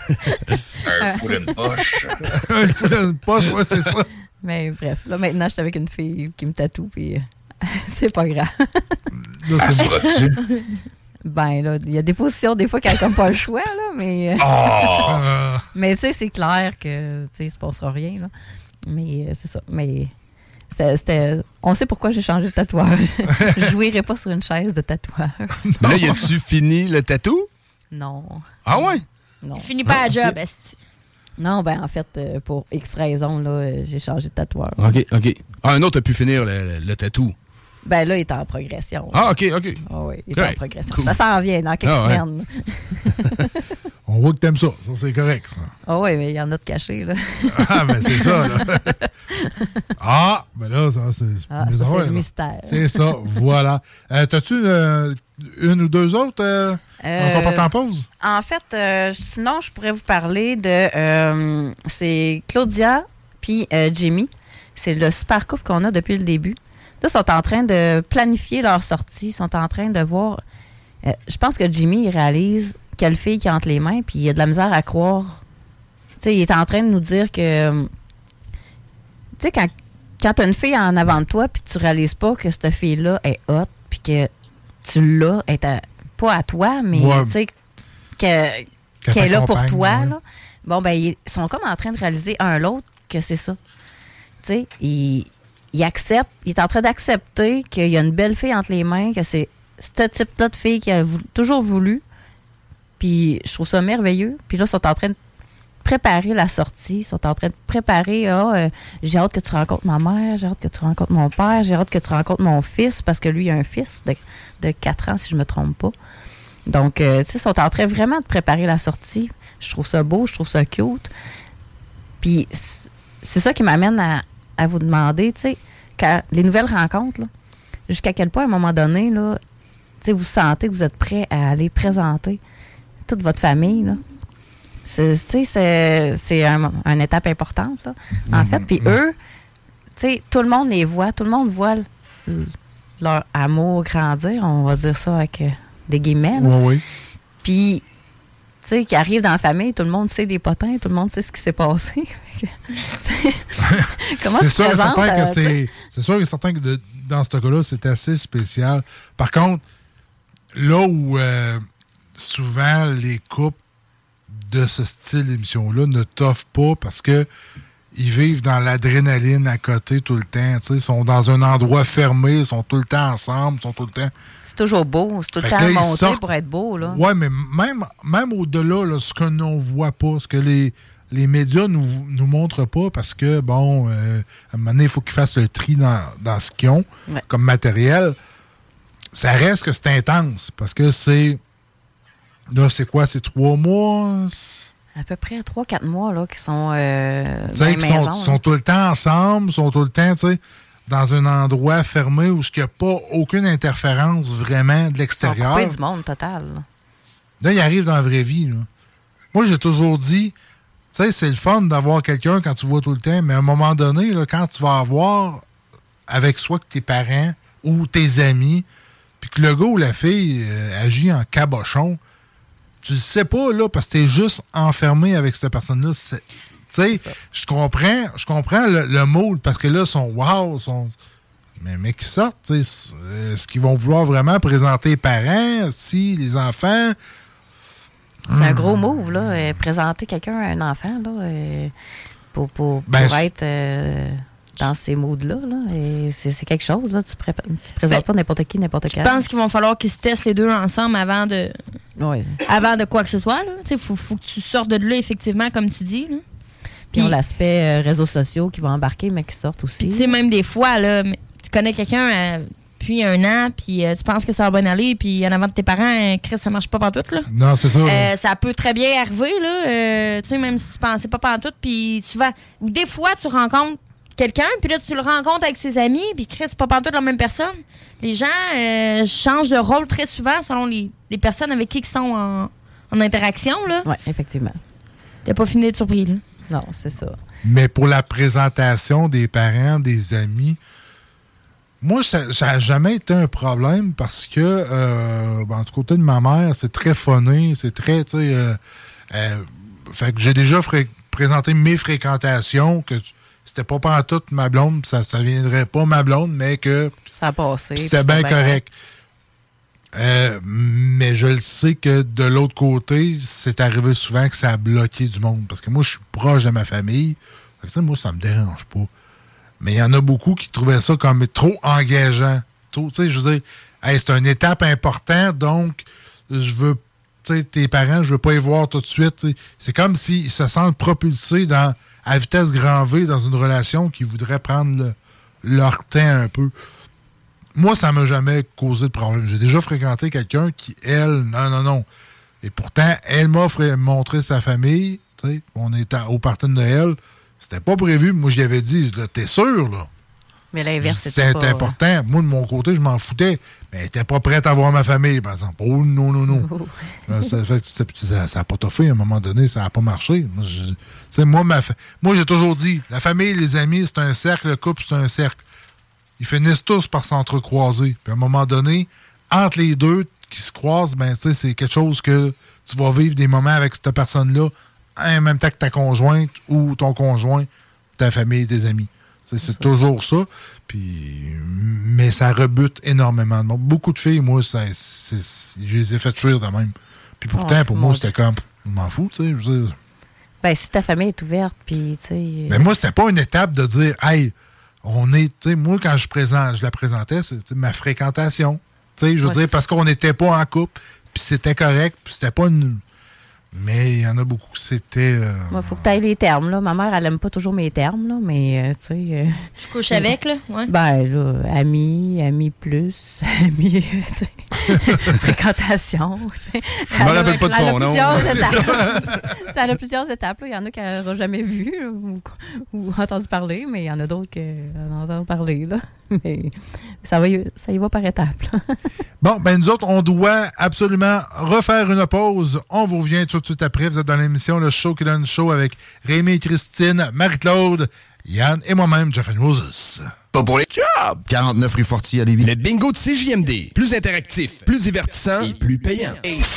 Un fou d'une poche. Un fou d'une poche, ouais, c'est ça. Mais bref, là, maintenant, je suis avec une fille qui me tatoue puis... c'est pas grave. Là, c'est ben là, il y a des positions des fois qu'elle n'a comme pas le choix, là, mais. Mais tu sais, c'est clair que tu sais, il se passera rien, là. Mais c'est ça. Mais c'était. On sait pourquoi j'ai changé de tatouage. Je jouirais pas sur une chaise de tatoueur. Mais là, y a-tu fini le tatou? Non. Ah ouais? Non. Il finit pas à job, esti. Non, ben en fait, pour X raisons, là, j'ai changé de tatoueur. OK. Ah, un autre a pu finir le tatou. Ben là, il est en progression. Ah, OK. Oh, oui, il est en progression. Cool. Ça s'en vient dans quelques semaines. Ouais. On voit que t'aimes ça. Ça, c'est correct, ça. Ah oui, mais il y en a de cachés, là. Ah, ben c'est ça, là. Ah, ben là, ça, c'est... Ah, ça, c'est le mystère. C'est ça, voilà. T'as-tu une ou deux autres qu'on porte en pause? En fait, sinon, je pourrais vous parler de... c'est Claudia puis Jimmy. C'est le super couple qu'on a depuis le début. Là, ils sont en train de planifier leur sortie. Ils sont en train de voir... je pense que Jimmy, il réalise quelle fille qui a entre les mains, puis il a de la misère à croire. Tu sais, il est en train de nous dire que... Tu sais, quand tu as une fille en avant de toi, puis tu réalises pas que cette fille-là est hot, puis que tu l'as, pas à toi, mais tu sais, qu'elle est là pour toi, là. Bon, ben, ils sont comme en train de réaliser un l'autre que c'est ça. Tu sais, il accepte, il est en train d'accepter qu'il y a une belle fille entre les mains, que c'est ce type-là de fille qu'il a toujours voulu. Puis je trouve ça merveilleux. Puis là, ils sont en train de préparer la sortie. Ils sont en train de préparer, j'ai hâte que tu rencontres ma mère, j'ai hâte que tu rencontres mon père, j'ai hâte que tu rencontres mon fils, parce que lui, il a un fils de 4 ans, si je me trompe pas. Donc, tu sais, ils sont en train vraiment de préparer la sortie. Je trouve ça beau, je trouve ça cute. Puis c'est ça qui m'amène à vous demander, tu sais, quand les nouvelles rencontres, là, jusqu'à quel point, à un moment donné, là, tu sais, vous sentez que vous êtes prêt à aller présenter toute votre famille, là. C'est une étape importante, là, en fait. Puis eux, tu sais, tout le monde les voit, tout le monde voit leur amour grandir, on va dire ça avec des guillemets. Oui. Puis, tu sais, qui arrivent dans la famille, tout le monde sait les potins, tout le monde sait ce qui s'est passé. Comment tu te présentes? C'est sûr et certain que dans ce cas-là, c'est assez spécial. Par contre, là où souvent les couples de ce style d'émission-là ne t'offrent pas parce que ils vivent dans l'adrénaline à côté tout le temps. Ils sont dans un endroit fermé, ils sont tout le temps ensemble, ils sont tout le temps... C'est toujours beau, c'est tout le temps monté pour être beau. Oui, mais même au-delà, là, ce que l'on voit pas, ce que les médias nous montrent pas, parce que, bon, à un moment donné, il faut qu'ils fassent le tri dans ce qu'ils ont comme matériel. Ça reste que c'est intense, parce que c'est... Là, c'est quoi? C'est 3 mois? À peu près 3-4 mois là, qui sont Ils sont tout le temps ensemble, sont tout le temps dans un endroit fermé où il n'y a pas aucune interférence vraiment de l'extérieur. Ils sont coupés du monde total. Là, ils arrivent dans la vraie vie. Là. Moi, j'ai toujours dit, c'est le fun d'avoir quelqu'un quand tu vois tout le temps, mais à un moment donné, là, quand tu vas avoir avec soit que tes parents ou tes amis, puis que le gars ou la fille agit en cabochon, tu le sais pas, là, parce que t'es juste enfermé avec cette personne-là. Tu sais, je comprends le mood, parce que là, ils sont wow, mais qui sortent, tu sais, est-ce qu'ils vont vouloir vraiment présenter les parents, si les enfants? C'est un gros move, là, présenter quelqu'un à un enfant, là, pour être dans ces moods-là, là, et c'est quelque chose, là, tu présentes pas n'importe qui, n'importe quand. Je pense qu'il va falloir qu'ils se testent les deux ensemble avant de quoi que ce soit, là. Tu sais, faut que tu sortes de là, effectivement, comme tu dis, là. Puis on l'aspect réseaux sociaux qui vont embarquer, mais qui sortent aussi. Tu sais, même des fois, là, tu connais quelqu'un depuis 1 an, puis tu penses que ça va bien aller, puis en avant de tes parents, Chris, ça marche pas pantoute, là. Non, c'est ça. Ça peut très bien arriver, là. Tu sais, même si tu pensais pas pantoute, puis souvent, ou des fois, tu rencontres quelqu'un, puis là, tu le rencontres avec ses amis, puis Chris, c'est pas pantoute la même personne. Les gens changent de rôle très souvent selon les personnes avec qui ils sont en interaction, là. Oui, effectivement. T'as pas fini d'être surpris, là. Non, c'est ça. Mais pour la présentation des parents, des amis, moi, ça n'a jamais été un problème parce que, du côté de ma mère, c'est très phoné, c'est très, tu sais... fait que j'ai déjà présenté mes fréquentations, que c'était pas pantoute ma blonde, ça viendrait pas ma blonde, mais que... Ça a passé. C'était bien correct. Mais je le sais que de l'autre côté, c'est arrivé souvent que ça a bloqué du monde. Parce que moi, je suis proche de ma famille. Fait que ça, moi, ça me dérange pas. Mais il y en a beaucoup qui trouvaient ça comme trop engageant. Tu sais, je veux dire, hey, c'est une étape importante, donc je veux, tu sais, tes parents, je veux pas les voir tout de suite. T'sais. C'est comme s'ils se sentent propulsés à vitesse grand V dans une relation qui voudrait prendre leur temps un peu. Moi, ça m'a jamais causé de problème. J'ai déjà fréquenté quelqu'un qui, elle, non. Et pourtant, elle m'a montré sa famille. T'sais, on était au party de Noël. C'était pas prévu. Moi, j'y avais dit, t'es sûr, là? Mais l'inverse, c'était pas... important. Moi, de mon côté, je m'en foutais. Mais elle était pas prête à voir ma famille, par exemple. Oh, non. Ça n'a pas toffé. À un moment donné, ça n'a pas marché. Moi, j'ai toujours dit, la famille, les amis, c'est un cercle. Le couple, c'est un cercle. Ils finissent tous par s'entrecroiser. Puis à un moment donné, entre les deux qui se croisent, ben, c'est quelque chose que tu vas vivre des moments avec cette personne-là en même temps que ta conjointe ou ton conjoint, ta famille, tes amis. C'est toujours ça. Mais ça rebute énormément. Donc, beaucoup de filles, moi, je les ai fait fuir de même. Puis pourtant, pour moi, c'était comme, je m'en fous, tu sais. Je veux dire. Ben, si ta famille est ouverte, puis, tu sais... Mais moi, c'était pas une étape de dire, hey, on est, tu sais, moi, quand je la présentais, c'est ma fréquentation. Tu sais, je veux dire, parce qu'on n'était pas en couple, puis c'était correct, puis c'était pas une... Mais il y en a beaucoup que c'était... Il faut que tu ailles les termes, là. Ma mère, elle aime pas toujours mes termes, là, mais, tu sais... Je couche avec, là, ouais. Ben, là, ami plus, ami, tu sais, fréquentation, tu sais. Je me rappelle pas de son nom. Ça a plusieurs étapes, là. Il y en a qu'elle n'aura jamais vu ou entendu parler, mais il y en a d'autres qu'elle entend parler, là. Mais ça y va par étapes, là. Bon, ben nous autres, on doit absolument refaire une pause. On vous revient tout de suite après. Vous êtes dans l'émission Le Show qui donne show avec Rémi et Christine, Marie-Claude, Yann et moi-même, Jeff and Roses. Pas pour les jobs! 49 rue Forti à Lévis. Le bingo de CJMD. Plus interactif, plus divertissant et plus payant.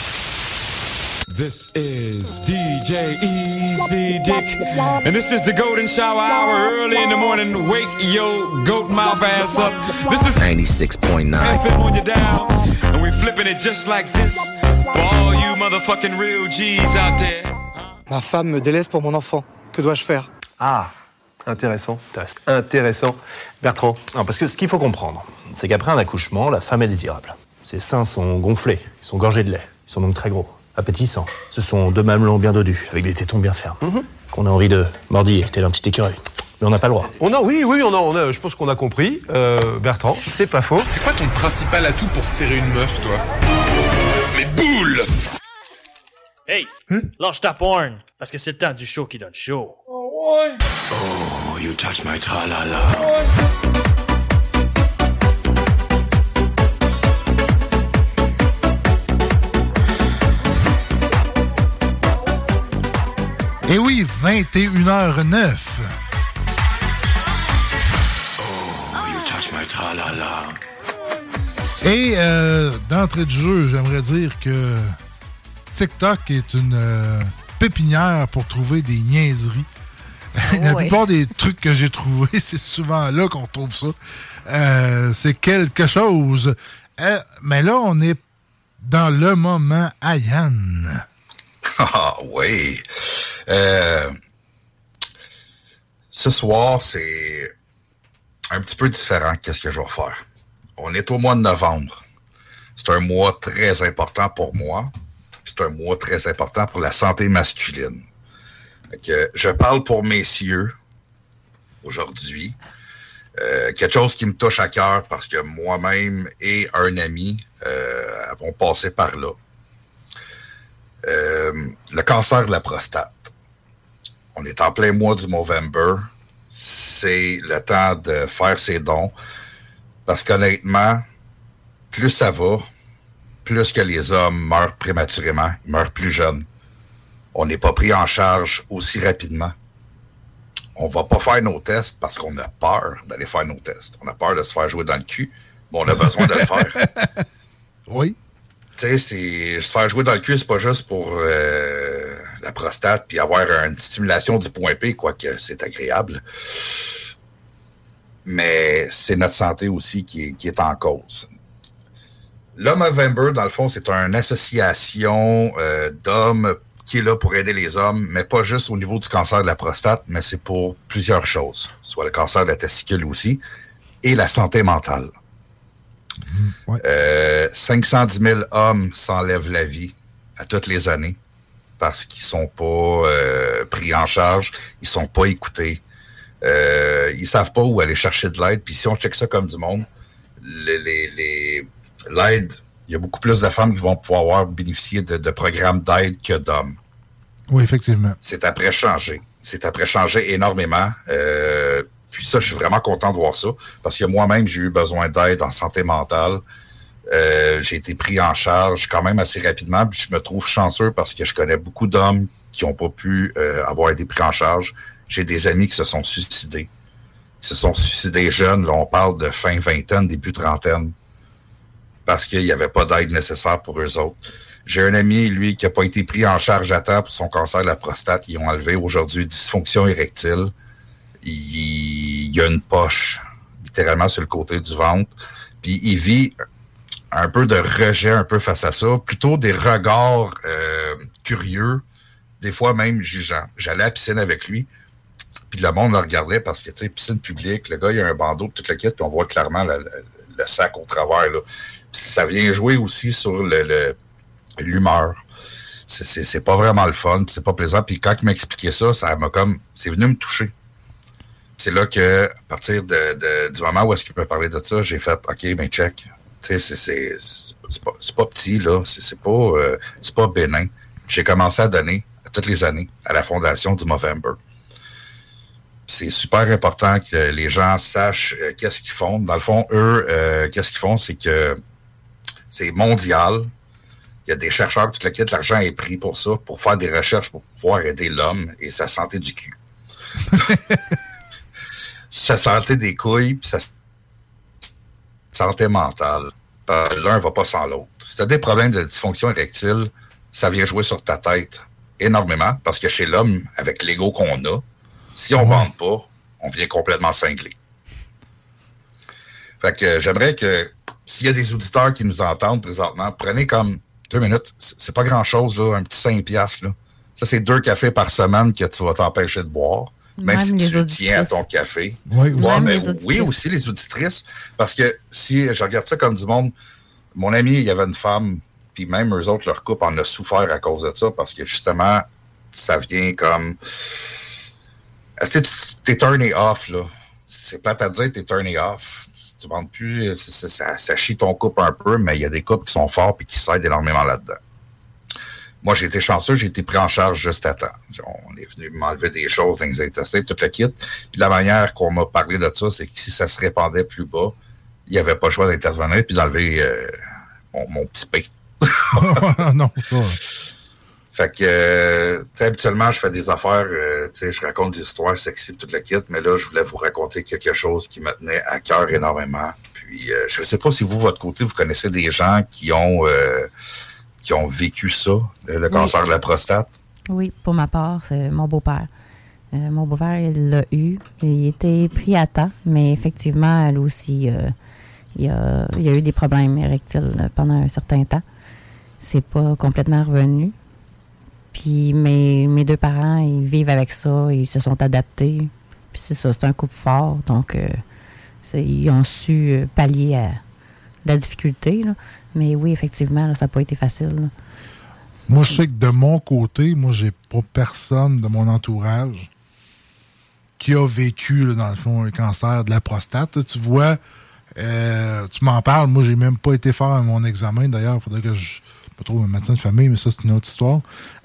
This is DJ Easy Dick, and this is the Golden Shower Hour. Early in the morning, wake your goat mouth ass up. This is 96.9 FM on your dial, and we flipping it just like this for all you motherfucking real G's out there. Ma femme me délaisse pour mon enfant. Que dois-je faire? Ah, Intéressant. Bertrand, non, parce que ce qu'il faut comprendre, c'est qu'après un accouchement, la femme est désirable. Ses seins sont gonflés, ils sont gorgés de lait, ils sont donc très gros, appétissants. Ce sont deux mamelons bien dodus, avec des tétons bien fermes, qu'on a envie de mordiller, tel un petit écureuil. Mais on n'a pas le droit. Je pense qu'on a compris. Bertrand, c'est pas faux. C'est quoi ton principal atout pour serrer une meuf, toi? Les boules! Hey, lâche ta porn, parce que c'est le temps du show qui donne chaud. Oh ouais! Oh, you touch my tra-la-la. Et oui, 21h09. Et d'entrée de jeu, j'aimerais dire que TikTok est une pépinière pour trouver des niaiseries. La plupart des trucs que j'ai trouvés, c'est souvent là qu'on trouve ça. C'est quelque chose. Mais là, on est dans le moment Yann. Ah oui. Ce soir, c'est un petit peu différent. Qu'est-ce que je vais faire? On est au mois de novembre. C'est un mois très important pour moi. C'est un mois très important pour la santé masculine. Je parle pour messieurs aujourd'hui. Quelque chose qui me touche à cœur parce que moi-même et un ami avons passé par là. Le cancer de la prostate. On est en plein mois du Movember. C'est le temps de faire ses dons. Parce qu'honnêtement, plus ça va, plus que les hommes meurent prématurément, ils meurent plus jeunes. On n'est pas pris en charge aussi rapidement. On va pas faire nos tests parce qu'on a peur d'aller faire nos tests. On a peur de se faire jouer dans le cul, mais on a besoin de le faire. Oui. Tu sais, se faire jouer dans le cul, c'est pas juste pour la prostate puis avoir une stimulation du point P, quoique c'est agréable. Mais c'est notre santé aussi qui est en cause. Le Movember, dans le fond, c'est une association d'hommes qui est là pour aider les hommes, mais pas juste au niveau du cancer de la prostate, mais c'est pour plusieurs choses, soit le cancer de la testicule aussi, et la santé mentale. 510 000 hommes s'enlèvent la vie à toutes les années parce qu'ils sont pas pris en charge, ils sont pas écoutés, ils savent pas où aller chercher de l'aide. Puis si on check ça comme du monde, l'aide, il y a beaucoup plus de femmes qui vont pouvoir bénéficier de programmes d'aide que d'hommes. Oui, effectivement. C'est après changé. C'est après changé énormément. Puis ça, je suis vraiment content de voir ça. Parce que moi-même, j'ai eu besoin d'aide en santé mentale. J'ai été pris en charge quand même assez rapidement. Puis je me trouve chanceux parce que je connais beaucoup d'hommes qui n'ont pas pu avoir été pris en charge. J'ai des amis qui se sont suicidés. Qui se sont suicidés jeunes. Là, on parle de fin vingtaine, début trentaine. Parce qu'il n'y avait pas d'aide nécessaire pour eux autres. J'ai un ami, lui, qui n'a pas été pris en charge à temps pour son cancer de la prostate. Ils ont enlevé aujourd'hui dysfonction érectile. Il y a une poche, littéralement, sur le côté du ventre. Puis il vit un peu de rejet un peu face à ça. Plutôt des regards curieux, des fois même jugeants. J'allais à la piscine avec lui. Puis le monde le regardait parce que, tu sais, piscine publique, le gars, il a un bandeau de toute la kit, puis on voit clairement le sac au travers, là. Puis ça vient jouer aussi sur l'humeur. C'est pas vraiment le fun, c'est pas plaisant. Puis quand il m'a expliqué ça, c'est venu me toucher. C'est là que, à partir du moment où est-ce qu'il peut parler de ça, j'ai fait, OK, ben check. Tu sais, c'est pas petit, là. C'est pas bénin. J'ai commencé à donner, à toutes les années, à la fondation du Movember. C'est super important que les gens sachent qu'est-ce qu'ils font. Dans le fond, eux, qu'est-ce qu'ils font, c'est que c'est mondial. Il y a des chercheurs, toute la quête, l'argent est pris pour ça, pour faire des recherches, pour pouvoir aider l'homme et sa santé du cul. Sa santé des couilles, puis sa santé mentale. L'un va pas sans l'autre. Si tu as des problèmes de dysfonction érectile, ça vient jouer sur ta tête énormément, parce que chez l'homme, avec l'ego qu'on a, si on ne bande pas, on vient complètement cinglé. Fait que j'aimerais que, s'il y a des auditeurs qui nous entendent présentement, prenez comme 2 minutes. C'est pas grand-chose, là, un petit 5$, là. Ça, c'est 2 cafés par semaine que tu vas t'empêcher de boire. Même si tu tiens à ton café. Oui, oui, aussi les auditrices. Parce que si je regarde ça comme du monde, mon ami, il y avait une femme, puis même eux autres, leur couple en a souffert à cause de ça, parce que justement, ça vient comme... T'es turné off, là. C'est plate à dire, t'es turné off. Tu ne rentres plus, ça chie ton couple un peu, mais il y a des couples qui sont forts et qui s'aident énormément là-dedans. Moi, j'ai été chanceux, j'ai été pris en charge juste à temps. On est venu m'enlever des choses, anxiété, tout le kit. Puis la manière qu'on m'a parlé de ça, c'est que si ça se répandait plus bas, il n'y avait pas le choix d'intervenir puis d'enlever mon petit P. Non, ça... Fait que, tu sais, habituellement, je fais des affaires, tu sais, je raconte des histoires sexy, toute la kit, mais là, je voulais vous raconter quelque chose qui me tenait à cœur énormément. Puis, je ne sais pas si vous, votre côté, vous connaissez des gens qui ont vécu ça, le cancer de la prostate. Oui, pour ma part, c'est mon beau-père. Mon beau-père, il l'a eu. Il était pris à temps, mais effectivement, elle aussi, il y a eu des problèmes érectiles pendant un certain temps. C'est pas complètement revenu. Puis mes deux parents, ils vivent avec ça, ils se sont adaptés. Puis c'est ça, c'est un couple fort, donc ils ont su pallier à la difficulté. Là. Mais oui, effectivement, là, ça n'a pas été facile. Là. Moi, je sais que de mon côté, moi, j'ai pas personne de mon entourage qui a vécu, là, dans le fond, un cancer de la prostate. Là, tu vois, tu m'en parles, moi, j'ai même pas été faire mon examen. D'ailleurs, il faudrait que je... pas trop un médecin de famille, mais ça, c'est une autre histoire.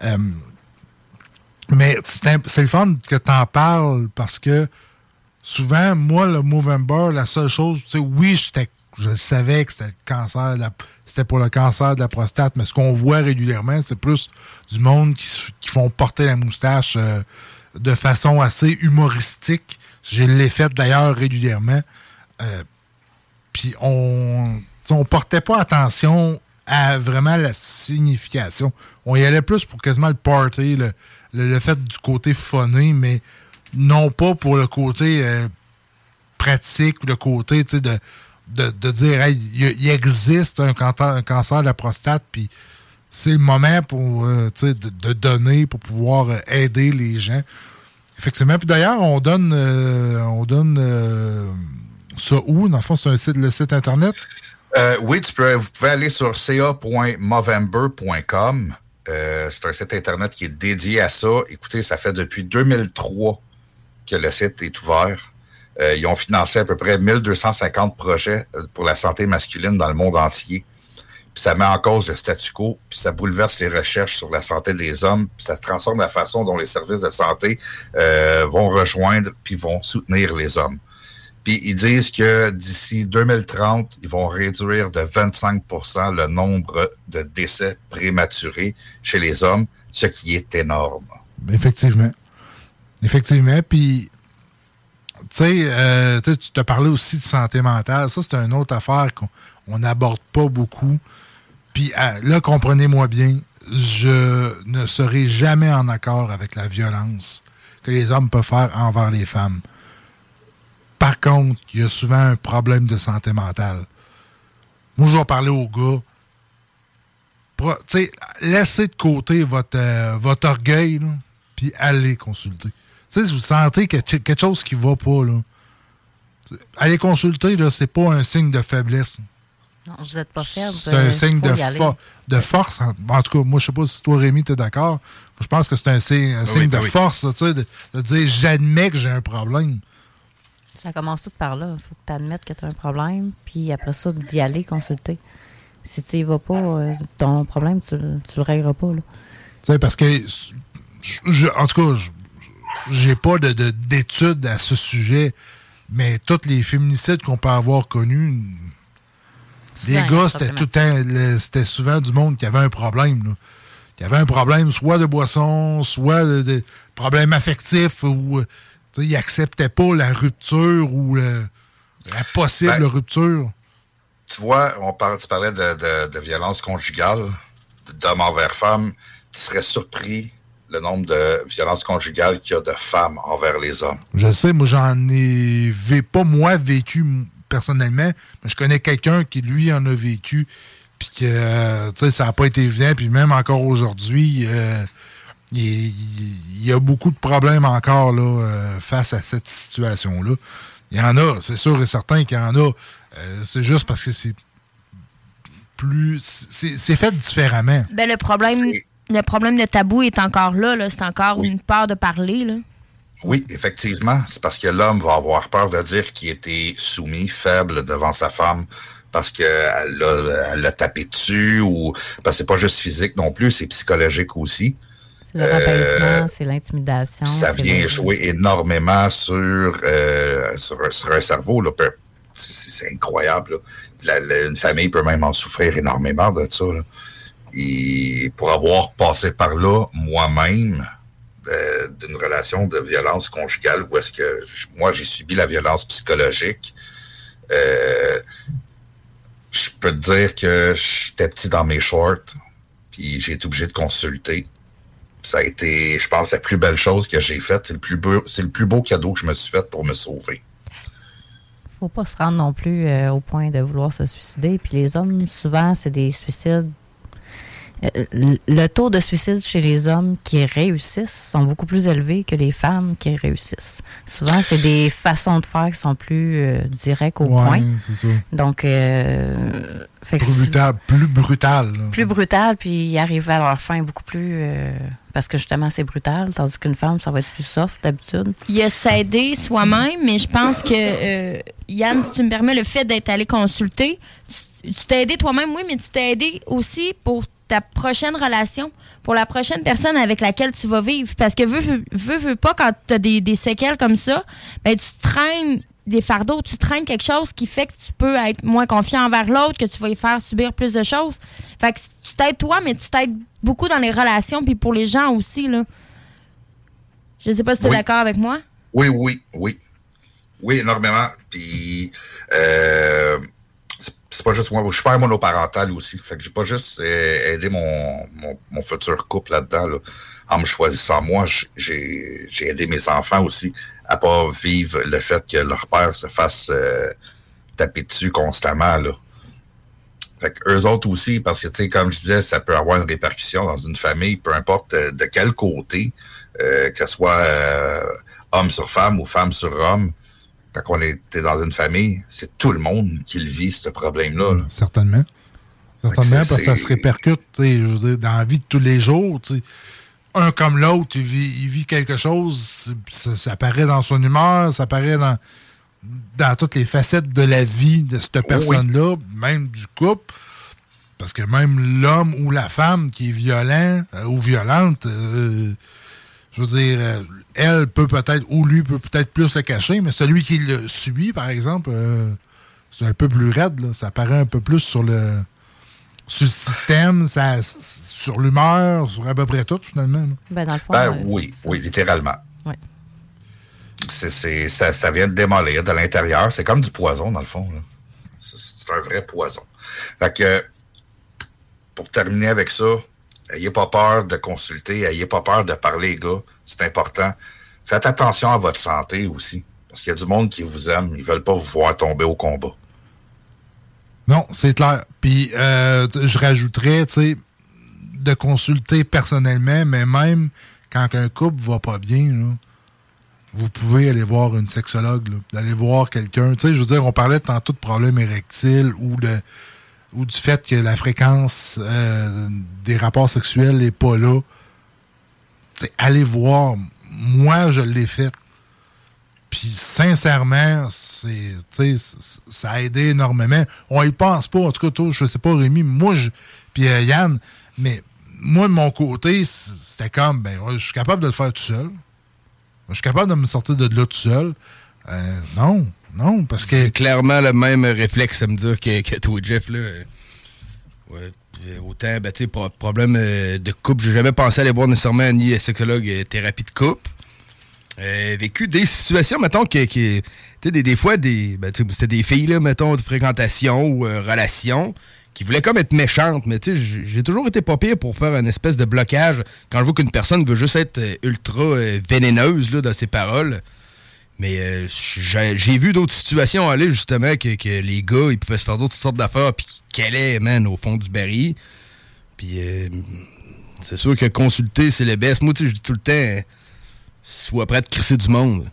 Mais c'est le fun que tu en parles parce que souvent, moi, le Movember, la seule chose, tu sais, oui, je savais que c'était le cancer, c'était pour le cancer de la prostate, mais ce qu'on voit régulièrement, c'est plus du monde qui font porter la moustache de façon assez humoristique. Je l'ai fait d'ailleurs régulièrement. Puis on portait pas attention à vraiment la signification. On y allait plus pour quasiment le party, le fait du côté funny, mais non pas pour le côté pratique, le côté de dire hey, il existe un cancer de la prostate, puis c'est le moment pour de donner, pour pouvoir aider les gens. Effectivement. Puis d'ailleurs, on donne ça où? Dans le fond, c'est le site Internet? Oui, vous pouvez aller sur ca.movember.com. C'est un site Internet qui est dédié à ça. Écoutez, ça fait depuis 2003 que le site est ouvert. Ils ont financé à peu près 1250 projets pour la santé masculine dans le monde entier. Puis ça met en cause le statu quo, puis ça bouleverse les recherches sur la santé des hommes, puis ça transforme la façon dont les services de santé vont rejoindre puis vont soutenir les hommes. Puis ils disent que d'ici 2030, ils vont réduire de 25% le nombre de décès prématurés chez les hommes, ce qui est énorme. Effectivement. Puis, tu sais, tu t'as parlé aussi de santé mentale. Ça, c'est une autre affaire qu'on n'aborde pas beaucoup. Puis là, comprenez-moi bien, je ne serai jamais en accord avec la violence que les hommes peuvent faire envers les femmes. Par contre, il y a souvent un problème de santé mentale. Moi, je vais parler aux gars. Laissez de côté votre orgueil, puis allez consulter. Si vous sentez quelque chose qui ne va pas, là, allez consulter, là, c'est pas un signe de faiblesse. Non, vous n'êtes pas faible. C'est un signe de force. En tout cas, moi, je sais pas si toi, Rémi, tu es d'accord. Moi, je pense que c'est un signe de force, là, de dire j'admets que j'ai un problème. Ça commence tout par là. Il faut que tu admettes que tu as un problème, puis après ça, d'y aller consulter. Si tu y vas pas, ton problème, tu le règleras pas. Tu sais, parce que, en tout cas, j'ai pas d'études à ce sujet, mais tous les féminicides qu'on peut avoir connus, les gars, c'était tout le temps, c'était souvent du monde qui avait un problème. Là. Qui avait un problème soit de boisson, soit de problèmes affectifs, ou... ils n'acceptaient pas la rupture ou la possible rupture. Tu vois, tu parlais de violence conjugale, d'hommes envers femmes. Tu serais surpris le nombre de violences conjugales qu'il y a de femmes envers les hommes. Je sais, moi, j'en ai pas, moi, vécu personnellement, mais je connais quelqu'un qui, lui, en a vécu, puis que, ça n'a pas été évident, puis même encore aujourd'hui... il y a beaucoup de problèmes encore là, face à cette situation-là. Il y en a, c'est sûr et certain qu'il y en a. C'est juste parce que c'est fait différemment. Ben, le problème de tabou est encore là. C'est encore une peur de parler. Là. Oui, effectivement. C'est parce que l'homme va avoir peur de dire qu'il était soumis, faible devant sa femme parce qu'elle l'a tapé dessus ou parce que c'est pas juste physique non plus, c'est psychologique aussi. C'est le rabaissement, c'est l'intimidation. Ça vient jouer énormément sur un cerveau. Là. C'est incroyable. Une famille peut même en souffrir énormément de ça. Là. Et pour avoir passé par là, moi-même, d'une relation de violence conjugale où est-ce que moi, j'ai subi la violence psychologique, je peux te dire que j'étais petit dans mes shorts, puis j'ai été obligé de consulter. Ça a été, je pense, la plus belle chose que j'ai faite. C'est le plus beau cadeau que je me suis fait pour me sauver. Faut pas se rendre non plus au point de vouloir se suicider. Puis les hommes, souvent, c'est des suicides. Le taux de suicide chez les hommes qui réussissent sont beaucoup plus élevés que les femmes qui réussissent. Souvent, c'est des façons de faire qui sont plus directes au point. C'est ça. Donc, plus brutal. Là. Plus brutal, puis ils arrivent à leur fin beaucoup plus... parce que justement, c'est brutal, tandis qu'une femme, ça va être plus soft d'habitude. Il y a s'aider soi-même, mais je pense que, Yann, si tu me permets, le fait d'être allé consulter, tu t'es aidé toi-même, oui, mais tu t'es aidé aussi pour ta prochaine relation, pour la prochaine personne avec laquelle tu vas vivre. Parce que veux pas, quand tu as des séquelles comme ça, ben, tu traînes des fardeaux, tu traînes quelque chose qui fait que tu peux être moins confiant envers l'autre, que tu vas y faire subir plus de choses. Fait que tu t'aides toi, mais tu t'aides beaucoup dans les relations, puis pour les gens aussi, là. Je sais pas si tu es d'accord avec moi. Oui, énormément. Puis, c'est pas juste moi, je suis père monoparental aussi. Fait que j'ai pas juste aidé mon futur couple là-dedans, là. En me choisissant moi, j'ai aidé mes enfants aussi à pas vivre le fait que leur père se fasse taper dessus constamment, là. Fait que eux autres aussi, parce que, tu sais, comme je disais, ça peut avoir une répercussion dans une famille, peu importe de quel côté, que ce soit homme sur femme ou femme sur homme. Quand on était dans une famille, c'est tout le monde qui le vit, ce problème-là. Là. Certainement. Parce que ça se répercute, je veux dire, dans la vie de tous les jours. T'sais. Un comme l'autre, il vit quelque chose, ça apparaît dans son humeur, ça apparaît dans toutes les facettes de la vie de cette personne-là, même du couple. Parce que même l'homme ou la femme qui est violent ou violente... je veux dire, elle peut peut-être, ou lui peut peut-être plus le cacher, mais celui qui le subit, par exemple, c'est un peu plus raide, là. Ça apparaît un peu plus sur le système, sur l'humeur, sur à peu près tout, finalement. Là. Ben, dans le fond, oui, littéralement. Oui. Ça vient de démolir de l'intérieur. C'est comme du poison, dans le fond. Là. C'est un vrai poison. Fait que, pour terminer avec ça, ayez pas peur de consulter, ayez pas peur de parler, les gars. C'est important. Faites attention à votre santé aussi. Parce qu'il y a du monde qui vous aime. Ils veulent pas vous voir tomber au combat. Non, c'est clair. Puis, je rajouterais, tu sais, de consulter personnellement, mais même quand un couple va pas bien, là, vous pouvez aller voir une sexologue, là, d'aller voir quelqu'un. Tu sais, je veux dire, on parlait tantôt de problèmes érectiles ou du fait que la fréquence des rapports sexuels n'est pas là. T'sais, allez voir. Moi, je l'ai fait. Puis, sincèrement, ça a aidé énormément. On y pense pas. En tout cas, toi, je sais pas, Rémi, moi, puis Yann, mais moi, de mon côté, c'était comme, je suis capable de le faire tout seul. Je suis capable de me sortir de là tout seul. Non, parce que... C'est clairement le même réflexe à me dire que toi, Jeff, là. Ouais. Autant, tu sais, problème de couple, j'ai jamais pensé aller voir nécessairement ni psychologue thérapie de couple. Vécu des situations, mettons, tu sais, des fois, c'était des filles, là, mettons, de fréquentation ou relation, qui voulaient comme être méchantes, mais tu sais, j'ai toujours été pas pire pour faire une espèce de blocage quand je vois qu'une personne veut juste être ultra vénéneuse, là, dans ses paroles. Mais j'ai vu d'autres situations aller, justement, que les gars, ils pouvaient se faire d'autres sortes d'affaires, puis qu'ils callaient, man, au fond du baril. Puis C'est sûr que consulter, c'est le best. Moi, tu sais, je dis tout le temps, sois prêt à te crisser du monde.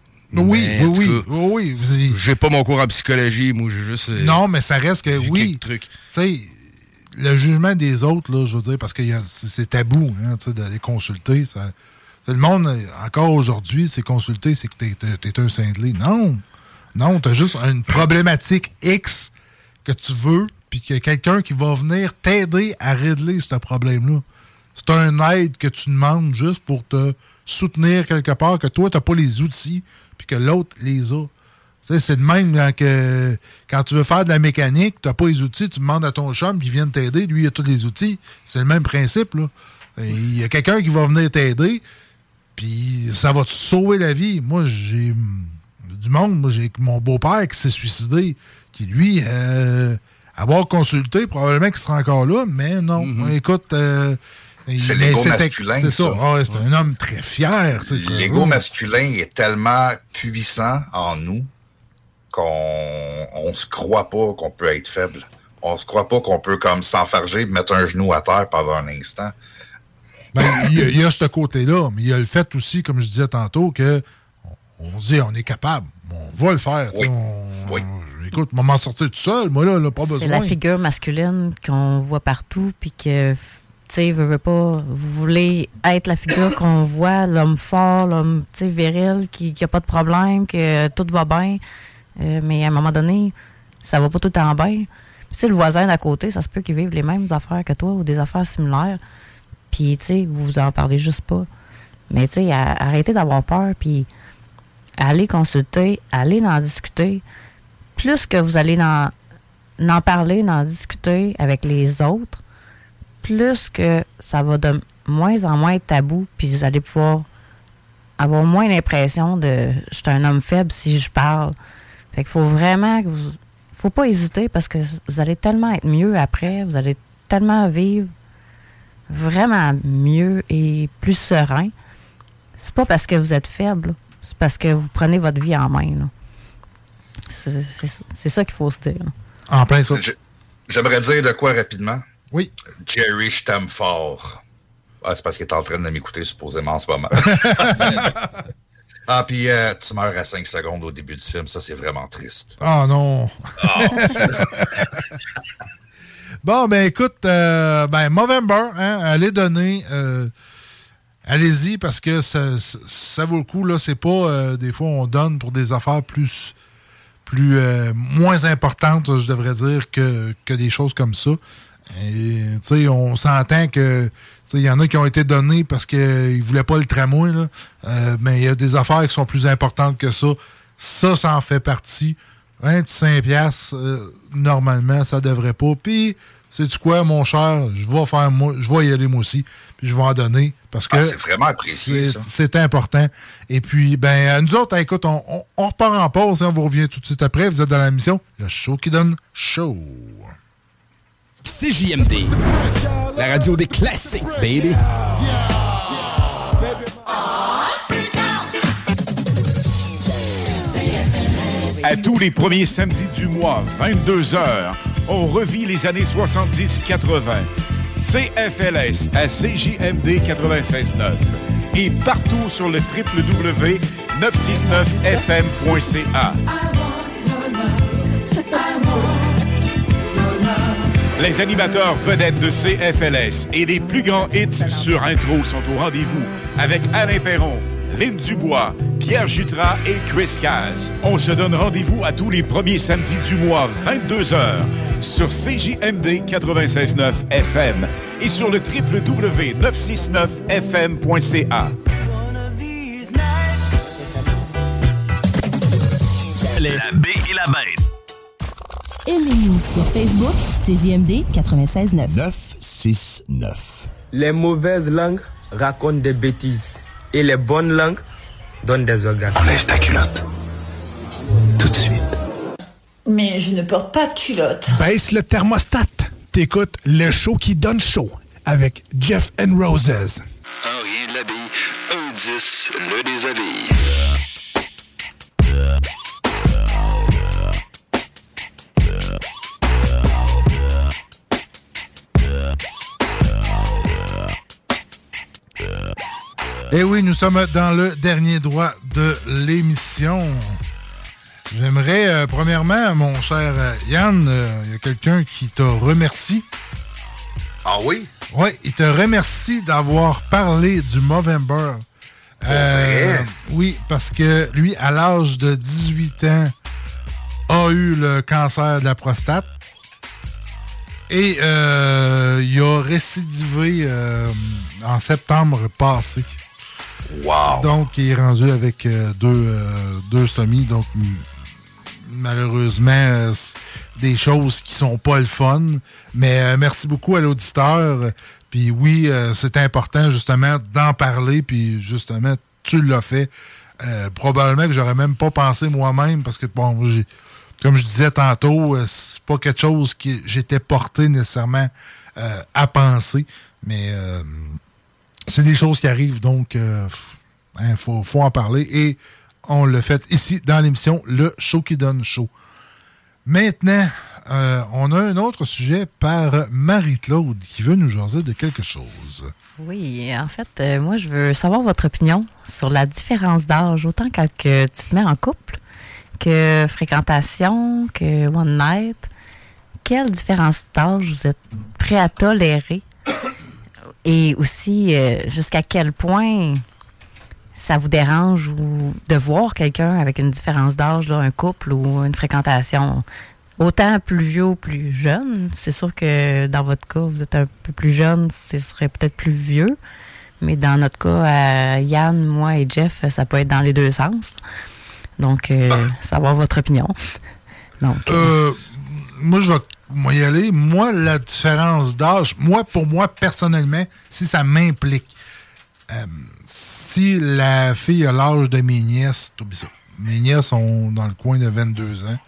Oui. J'ai pas mon cours en psychologie, moi, j'ai juste... non, mais ça reste que, oui, tu sais, le jugement des autres, là, je veux dire, parce que c'est tabou, hein, tu sais, d'aller consulter, ça... Le monde, encore aujourd'hui, c'est consulter, c'est que t'es un cinglé. Non, t'as juste une problématique X que tu veux, puis qu'il y a quelqu'un qui va venir t'aider à régler ce problème-là. C'est un aide que tu demandes juste pour te soutenir quelque part, que toi, t'as pas les outils, puis que l'autre les a. Tu sais, c'est de même quand tu veux faire de la mécanique, t'as pas les outils, tu demandes à ton chum qui vient t'aider, lui, il a tous les outils. C'est le même principe, là. Il y a quelqu'un qui va venir t'aider, puis ça va te sauver la vie. Moi, j'ai du monde. Moi, j'ai mon beau-père qui s'est suicidé, qui, lui, avoir consulté, probablement qu'il sera encore là, mais non. Écoute... c'est l'ego masculin. C'est ça. Ah, c'est un homme très fier. L'ego masculin est tellement puissant en nous qu'on se croit pas qu'on peut être faible. On se croit pas qu'on peut comme s'enfarger et mettre un genou à terre pendant un instant. Il y a ce côté-là, mais il y a le fait aussi, comme je disais tantôt, que on se dit on est capable. On va le faire. Oui. Écoute, on va m'en sortir tout seul. Moi, là, pas besoin. C'est la figure masculine qu'on voit partout, puis que... tu sais, veut pas, vous voulez être la figure qu'on voit, l'homme fort, l'homme, tu sais, viril, qui a pas de problème, que tout va bien. Mais à un moment donné, ça va pas tout le temps bien. Puis, le voisin d'à côté, ça se peut qu'il vive les mêmes affaires que toi ou des affaires similaires. Puis, tu sais, vous en parlez juste pas. Mais, tu sais, arrêtez d'avoir peur, puis allez consulter, allez en discuter. Plus que vous allez en parler, en discuter avec les autres, plus que ça va de moins en moins être tabou, puis vous allez pouvoir avoir moins l'impression de « je suis un homme faible si je parle ». Fait qu'il faut vraiment que vous... faut pas hésiter, parce que vous allez tellement être mieux après, vous allez tellement vivre vraiment mieux et plus serein. C'est pas parce que vous êtes faible, c'est parce que vous prenez votre vie en main. Là. C'est ça qu'il faut se dire. Là. En plein ça. J'aimerais dire de quoi rapidement? Oui. Jerry, je t'aime fort. Ah, c'est parce qu'il est en train de m'écouter supposément en ce moment. Ah, puis tu meurs à 5 secondes au début du film. Ça, c'est vraiment triste. Ah non! Bon, ben écoute, Movember, hein, allez donner... allez-y, parce que ça vaut le coup. Là, c'est pas... des fois, on donne pour des affaires moins importantes, je devrais dire, que des choses comme ça. Et, tu sais, on s'entend que il y en a qui ont été donnés parce qu'ils voulaient pas le tramway, là. Mais il y a des affaires qui sont plus importantes que ça. Ça en fait partie. Un petit 5$, normalement, ça devrait pas. Puis, sais-tu quoi, mon cher? Je vais y aller moi aussi. Puis je vais en donner. Parce que c'est vraiment apprécié, ça. C'est important. Et puis, nous autres, écoute, on repart en pause. Hein, on vous revient tout de suite après. Vous êtes dans la mission Le Show qui donne show. CJMD, la radio des classiques, baby. À tous les premiers samedis du mois, 22h, on revit les années 70-80. CFLS à CJMD 96.9 et partout sur le www.969fm.ca. Les animateurs vedettes de CFLS et les plus grands hits sur intro sont au rendez-vous avec Alain Perron, Lynn Dubois, Pierre Jutras et Chris Caz. On se donne rendez-vous à tous les premiers samedis du mois, 22h, sur CJMD 96.9 FM et sur le www.969fm.ca. La B et la Bête. Aimez-nous sur Facebook, CJMD 96.9. 969. Les mauvaises langues racontent des bêtises et les bonnes langues donnent des orgasmes. Enlève ta culotte. Tout de suite. Mais je ne porte pas de culotte. Baisse le thermostat. T'écoutes Le Show qui donne chaud avec Jeff and Roses. Un rien de l'habille, un 10 le déshabille. Et oui, nous sommes dans le dernier droit de l'émission. J'aimerais, premièrement, mon cher Yann, il y a quelqu'un qui te remercie. Ah oui? Oui, il te remercie d'avoir parlé du Movember. Oui, parce que lui, à l'âge de 18 ans, a eu le cancer de la prostate. Et il a récidivé en septembre passé. Wow! Donc, il est rendu avec deux stomies. Donc, malheureusement, des choses qui sont pas le fun. Mais merci beaucoup à l'auditeur. Puis oui, c'est important, justement, d'en parler. Puis justement, tu l'as fait. Probablement que j'aurais même pas pensé moi-même parce que, bon, comme je disais tantôt, c'est pas quelque chose que j'étais porté nécessairement à penser. Mais c'est des choses qui arrivent, donc faut en parler. Et on l'a fait ici dans l'émission Le Show qui donne chaud. Maintenant, on a un autre sujet par Marie-Claude qui veut nous jaser de quelque chose. Oui, en fait, moi, je veux savoir votre opinion sur la différence d'âge, autant quand que tu te mets en couple, que fréquentation, que one night. Quelle différence d'âge vous êtes prêt à tolérer? Et aussi, jusqu'à quel point ça vous dérange ou de voir quelqu'un avec une différence d'âge, là, un couple ou une fréquentation? Autant plus vieux ou plus jeune. C'est sûr que dans votre cas, vous êtes un peu plus jeune, ce serait peut-être plus vieux. Mais dans notre cas, Yann, moi et Jeff, ça peut être dans les deux sens. Donc, savoir votre opinion. Donc, moi, je vais y aller. Moi, la différence d'âge, pour moi, personnellement, si ça m'implique, si la fille a l'âge de mes nièces, mes nièces sont dans le coin de 22 ans.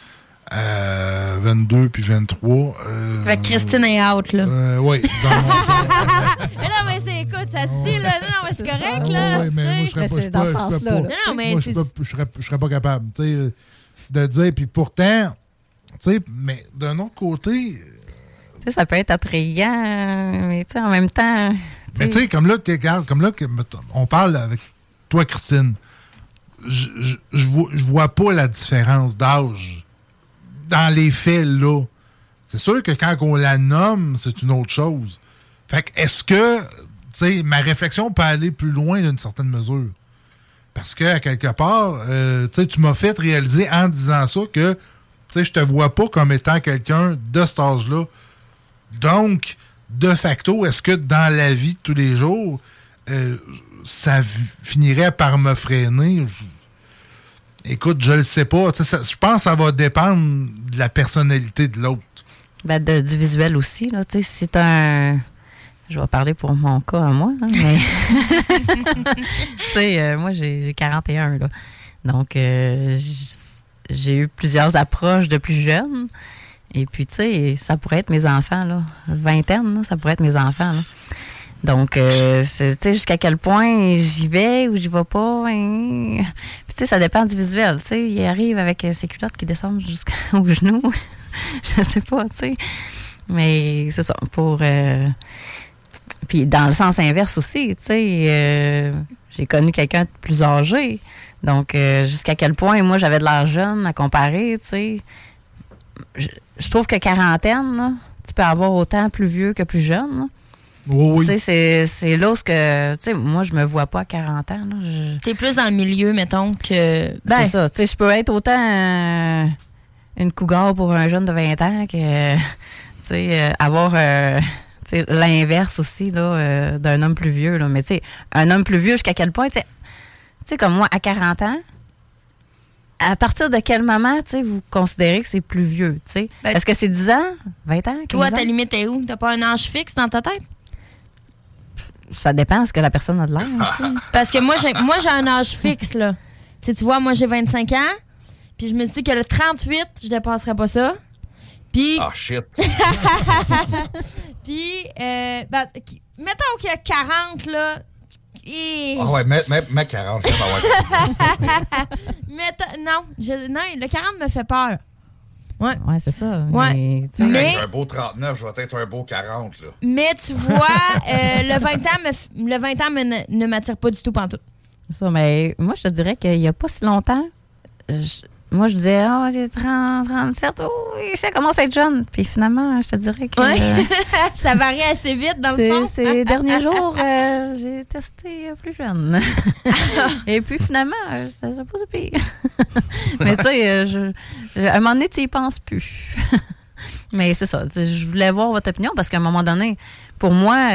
22 puis 23. Fait que Christine est out, là. Oui. Mais non, mais écoute, ça se dit, là. Non, mais c'est correct, là. Oui, mais moi, je serais pas. Non, mais je serais pas capable, tu sais, de dire. Puis pourtant, tu sais, mais d'un autre côté. Tu sais, ça peut être attrayant, mais tu sais, en même temps. Mais tu sais, comme là, on parle avec toi, Christine. Je vois pas la différence d'âge. Dans les faits, là, c'est sûr que quand on la nomme, c'est une autre chose. Fait que, est-ce que, tu sais, ma réflexion peut aller plus loin d'une certaine mesure? Parce que, à quelque part, tu sais, tu m'as fait réaliser en disant ça que, tu sais, je te vois pas comme étant quelqu'un de cet âge-là. Donc, de facto, est-ce que dans la vie de tous les jours, ça finirait par me freiner? Écoute, je le sais pas. Je pense que ça va dépendre de la personnalité de l'autre. Ben du visuel aussi. Là, si t'as un... Je vais parler pour mon cas à moi. Hein, mais moi, j'ai 41. Là. Donc, j'ai eu plusieurs approches de plus jeunes. Et puis, tu sais, ça pourrait être mes enfants. Là. Vingtaine, là, ça pourrait être mes enfants. Là. Donc, tu sais, jusqu'à quel point j'y vais ou j'y vais pas. Hein. Puis, tu sais, ça dépend du visuel. Tu sais, il arrive avec ses culottes qui descendent jusqu'au genou. Je sais pas, tu sais. Mais c'est ça. Puis, dans le sens inverse aussi, tu sais, j'ai connu quelqu'un de plus âgé. Donc, jusqu'à quel point, moi, j'avais de l'air jeune à comparer, tu sais. Je trouve que quarantaine, là, tu peux avoir autant plus vieux que plus jeune, là. Oui. Tu sais, c'est là où moi, je me vois pas à 40 ans. T'es plus dans le milieu, mettons, que... C'est ça. Tu sais, je peux être autant une cougar pour un jeune de 20 ans que, tu sais, avoir l'inverse aussi, là, d'un homme plus vieux, là. Mais, tu sais, un homme plus vieux, jusqu'à quel point, tu sais, comme moi, à 40 ans, à partir de quel moment, tu sais, vous considérez que c'est plus vieux, tu sais? Est-ce que c'est 10 ans, 20 ans, 15 toi, ans? ta limite est où? T'as pas un âge fixe dans ta tête? Ça dépend de ce que la personne a de l'air aussi. Parce que moi, j'ai un âge fixe, là. Tu vois, moi, j'ai 25 ans, puis je me dis que le 38, je dépasserais pas ça. Puis... Ah, shit! Puis, mettons qu'il y a 40, là... Ah ouais, mets 40, je vais avoir non, le 40 me fait peur. Ouais, c'est ça. Ouais. Mais un beau 39, je vais être un beau 40. Là. Mais tu vois, le 20 ans ne m'attire pas du tout pantoute. Ça, mais moi, je te dirais qu'il n'y a pas si longtemps, moi, je disais, c'est 30, 37, ça commence à être jeune. Puis finalement, je te dirais que... Ouais. Ça varie assez vite, dans le fond. Ces derniers jours, j'ai testé plus jeune. Et puis finalement, ça s'est pas si pire. Mais tu sais, à un moment donné, tu y penses plus. Mais c'est ça. Je voulais voir votre opinion parce qu'à un moment donné, pour moi...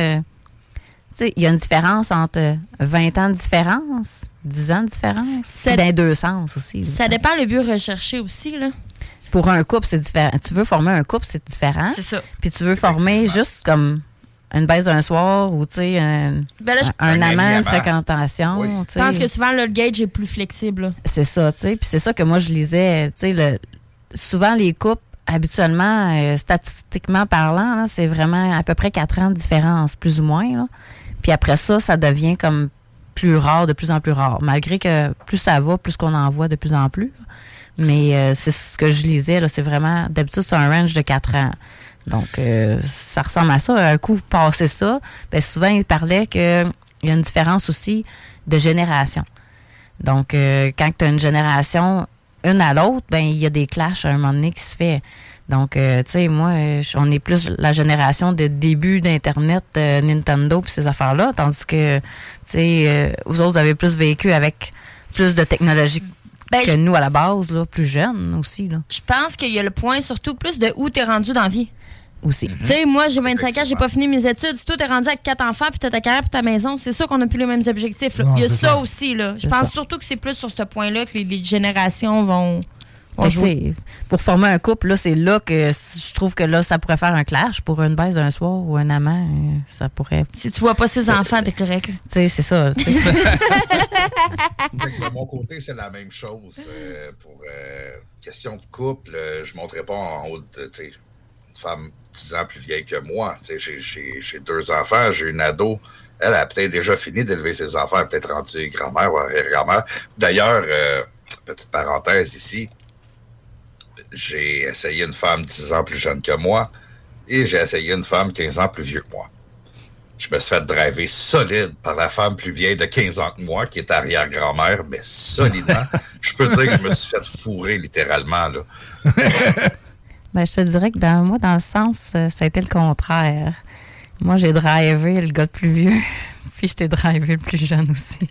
il y a une différence entre 20 ans de différence, 10 ans de différence, dans les deux sens aussi. Ça dépend le but recherché aussi, là. Pour un couple, c'est différent. Tu veux former un couple, c'est différent. C'est ça. Puis tu veux former juste comme une baisse d'un soir ou, tu sais, un amant, une fréquentation. Oui. Je pense que souvent, là, le gauge est plus flexible. Là. C'est ça, tu sais. Puis c'est ça que moi, je lisais. Tu sais, souvent, les couples, habituellement, statistiquement parlant, là, c'est vraiment à peu près 4 ans de différence, plus ou moins, là. Puis après ça, ça devient comme plus rare, de plus en plus rare. Malgré que plus ça va, plus qu'on en voit de plus en plus. Mais c'est ce que je lisais, là, c'est vraiment... D'habitude, c'est un range de 4 ans. Donc, ça ressemble à ça. Un coup, passé ça, bien, souvent, il parlait qu'il y a une différence aussi de génération. Donc, quand tu as une génération une à l'autre, ben il y a des clashs à un moment donné qui se fait. Donc, tu sais, moi, on est plus la génération de début d'Internet, Nintendo puis ces affaires-là, tandis que, tu sais, vous autres avez plus vécu avec plus de technologie que nous à la base, là, plus jeunes aussi. Là. Je pense qu'il y a le point surtout plus de où t'es rendu dans la vie. Aussi. Tu sais, moi, j'ai 25 ans, j'ai pas fini mes études. Si toi, t'es rendu avec 4 enfants, puis t'as ta carrière, puis ta maison, c'est sûr qu'on n'a plus les mêmes objectifs. Là. Non, il y a ça clair. aussi. Là. Je pense surtout que c'est plus sur ce point-là que les générations vont jouer. Pour former un couple, là, c'est là que je trouve que là, ça pourrait faire un clash pour une baisse d'un soir ou un amant. Ça pourrait... Si tu vois pas ses enfants, t'es correct. Tu sais, c'est ça. De mon côté, c'est la même chose. Pour question de couple, je ne monterai pas en haut de une femme 10 ans plus vieille que moi. J'ai 2 enfants, j'ai une ado. Elle a peut-être déjà fini d'élever ses enfants, elle a peut-être rendue grand-mère ou arrière-grand-mère. D'ailleurs, petite parenthèse ici, j'ai essayé une femme 10 ans plus jeune que moi et j'ai essayé une femme 15 ans plus vieux que moi. Je me suis fait driver solide par la femme plus vieille de 15 ans que moi, qui est arrière-grand-mère, mais solidement. Je peux dire que je me suis fait fourrer, littéralement, là. Ben, je te dirais que dans le sens, ça a été le contraire. Moi, j'ai drivé le gars le plus vieux, puis je t'ai drivé le plus jeune aussi.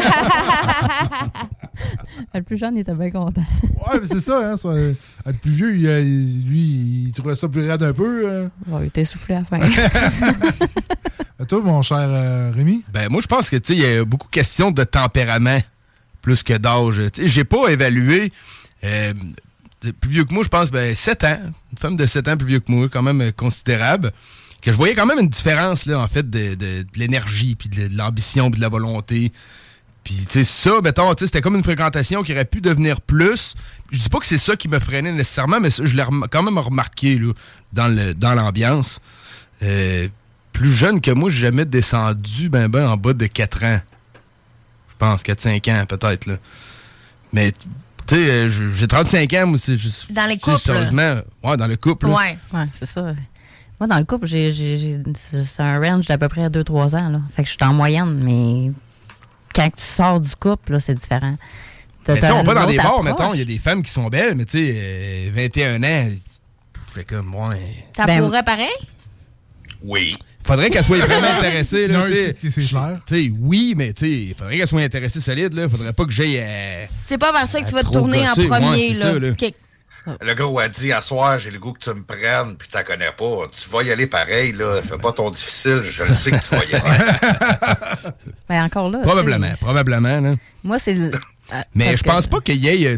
Le plus jeune, il était bien content. Ouais, mais c'est ça, hein. Être plus vieux, lui, il trouvait ça plus raide un peu. Ouais, il était essoufflé à la fin. Et toi, mon cher Rémi? Ben, moi, je pense que, tu sais, il y a beaucoup de questions de tempérament plus que d'âge. Tu sais, j'ai pas évalué... plus vieux que moi, je pense, 7 ans. Une femme de 7 ans plus vieux que moi, quand même considérable. Que je voyais quand même une différence, là, en fait, de l'énergie, puis de l'ambition, puis de la volonté. Puis, tu sais, ça, mettons, c'était comme une fréquentation qui aurait pu devenir plus. Je dis pas que c'est ça qui me freinait nécessairement, mais ça, je l'ai quand même remarqué, là, dans l'ambiance. Plus jeune que moi, j'ai jamais descendu, en bas de 4 ans. Je pense, 4-5 ans, peut-être, là. Mais... Tu sais, j'ai 35 ans, moi, c'est juste... Dans les couples. Ouais, dans le couple. Ouais, c'est ça. Moi, dans le couple, c'est un range d'à peu près 2-3 ans, là. Fait que je suis en moyenne, mais quand tu sors du couple, là, c'est différent. Mais tu sais, on va dans des bars, mettons, il y a des femmes qui sont belles, mais tu sais, 21 ans, je fais comme, T'as pourrais pareil? Oui. Faudrait qu'elle soit vraiment intéressée, là, c'est clair. Oui, mais il faudrait qu'elle soit intéressée solide, là. Faudrait pas que j'aille C'est pas vers ça que tu vas te tourner en premier, là. Ça, là. Okay. Le gars a dit, à soir, j'ai le goût que tu me prennes, puis t'en connais pas. Tu vas y aller pareil, là. Fais pas ton difficile, je le sais que tu vas y aller. Ben, encore là. Probablement, là. Moi, c'est mais je pense pas qu'il y ait,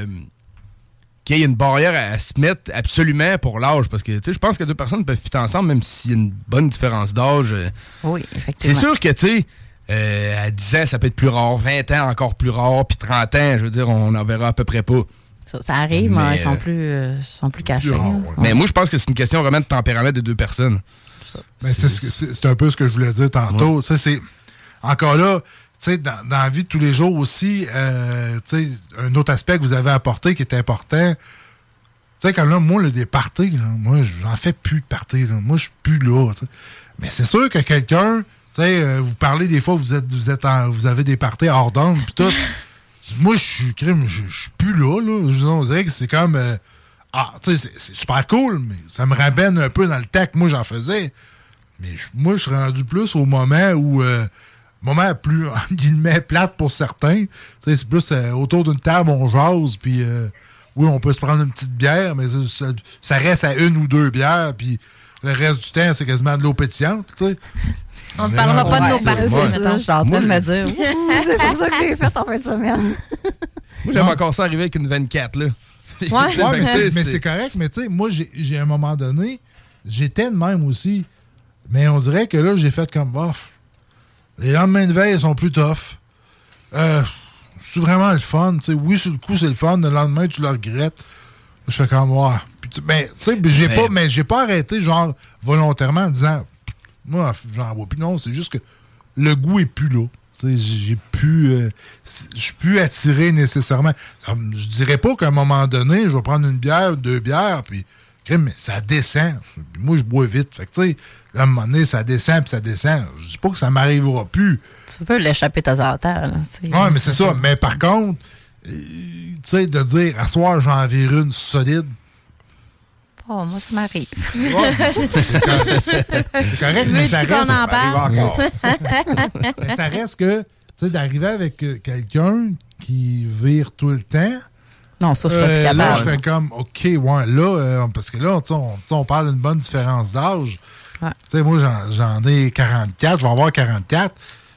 qu'il y ait une barrière à se mettre absolument pour l'âge, parce que, tu sais, je pense que 2 personnes peuvent fitter ensemble, même s'il y a une bonne différence d'âge. Oui, effectivement. C'est sûr que, tu sais, à 10 ans, ça peut être plus rare, 20 ans, encore plus rare, puis 30 ans, je veux dire, on en verra à peu près pas. Ça arrive, mais ils sont plus cachés. Ouais. Mais moi, je pense que c'est une question vraiment de tempérament des 2 personnes. C'est un peu ce que je voulais dire tantôt. Ouais. C'est encore là, tu sais, dans la vie de tous les jours aussi, tu sais, un autre aspect que vous avez apporté qui est important, sais, comme là, moi, des parties, là, moi, j'en fais plus de parties. Là. Moi, je suis plus là. T'sais. Mais c'est sûr que quelqu'un, tu sais, vous parlez des fois, vous avez des parties hors d'onde, puis tout. Moi, je suis plus là. On dirait que c'est comme... tu sais, c'est super cool, mais ça me ramène un peu dans le temps que moi, j'en faisais. Mais moi, je suis rendu plus au moment où... moment plus, en guillemets, plate pour certains. Tu sais, c'est plus autour d'une table, on jase, puis... oui, on peut se prendre une petite bière, mais ça reste à 1 ou 2 bières, puis le reste du temps, c'est quasiment de l'eau pétillante, tu sais. On ne parlera pas de nos parties, mettons. Je suis en train de me dire, c'est pour ça que j'ai fait en fin de semaine. Moi, j'aime encore ça arriver avec une 24, là. Ouais, mais c'est correct, mais tu sais, moi, j'ai à un moment donné, j'étais de même aussi, mais on dirait que là, j'ai fait comme bof. Les lendemains de veille sont plus tough. C'est vraiment le fun. T'sais, oui, sur le coup, c'est le fun. Le lendemain, tu le regrettes. Je fais comme, ouais. Mais, tu sais, j'ai pas arrêté, genre, volontairement, en disant, moi, j'en vois plus. Non, c'est juste que le goût est plus là. Tu sais, j'ai plus. Je suis plus attiré nécessairement. Je dirais pas qu'à un moment donné, je vais prendre une bière, 2 bières, puis, mais ça descend. Moi, je bois vite. Fait que, tu sais, à un moment donné, ça descend, puis ça descend. Je dis pas que ça m'arrivera plus. Tu peux l'échapper de temps en temps. Oui, mais c'est ça. Mais par contre, tu sais, de dire, à soir, j'en vire une solide. Oh, moi, ça m'arrive. C'est correct, mais ça reste... qu'on en parle? Mais ça reste que, tu sais, d'arriver avec quelqu'un qui vire tout le temps... Non, ça, je serais plus capable. Là, je fais comme, OK, ouais, là, parce que là, on parle d'une bonne différence d'âge. Ouais. Tu sais, moi, j'en ai 44, je vais avoir 44.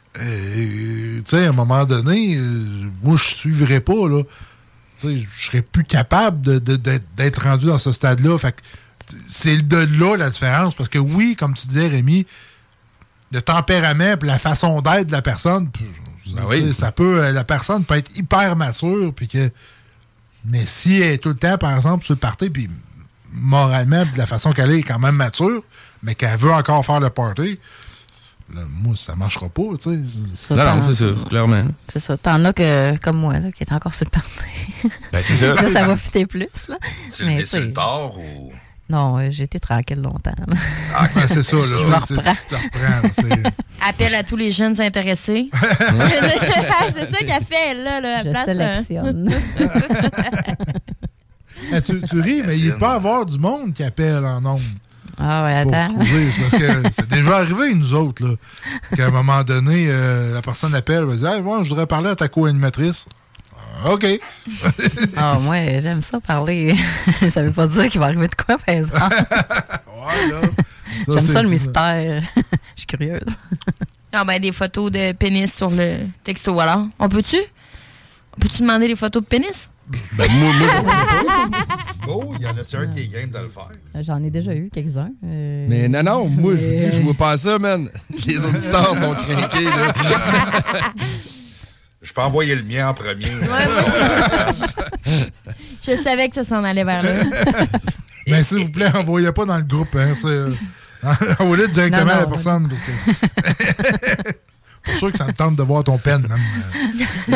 Tu sais, à un moment donné, moi, je suivrai pas, là. Tu sais, je serais plus capable d'être rendu dans ce stade-là. Fait que c'est de là la différence. Parce que oui, comme tu disais, Rémi, le tempérament et la façon d'être de la personne, ça peut, la personne peut être hyper mature, puis que... Mais si elle est tout le temps, par exemple, sur le party, puis moralement, de la façon qu'elle est quand même mature, mais qu'elle veut encore faire le party, là, moi, ça marchera pas, tu sais. Non, c'est ça, clairement. C'est ça. T'en as que, comme moi, là, qui est encore sur le party. Ben, c'est ça. Là, ça va fitter plus, là. Tu le mets sur le tard ou... Non, j'ai été tranquille longtemps. Ah, c'est ça, là. Je me reprends. Tu te reprends, appel à tous les jeunes intéressés. C'est ça qu'elle fait, là. Je sélectionne. Tu ris, mais il peut y avoir du monde qui appelle en nombre. Ah ouais, attends. Parce que c'est déjà arrivé, nous autres, là. Qu'à un moment donné, la personne appelle, elle va dire, moi, je voudrais parler à ta co-animatrice. OK. Ah, moi, j'aime ça parler. Ça veut pas dire qu'il va arriver de quoi, par exemple. Ouais, là. J'aime ça, le mystère. Je suis curieuse. Ah, ben, des photos de pénis sur le texto, alors. On peut-tu demander des photos de pénis? Ben, moi. Oh, il y en a-tu un qui est game de le faire? J'en ai déjà eu quelques-uns. Mais non, moi, je vous dis, je vois pas ça, man. Les auditeurs sont craqués, là. Je peux envoyer le mien en premier. Je savais que ça s'en allait vers là. Mais s'il vous plaît, envoyez pas dans le groupe. Hein, envoyez-le directement à la personne. Pour sûr que ça me tente de voir ton pen, même.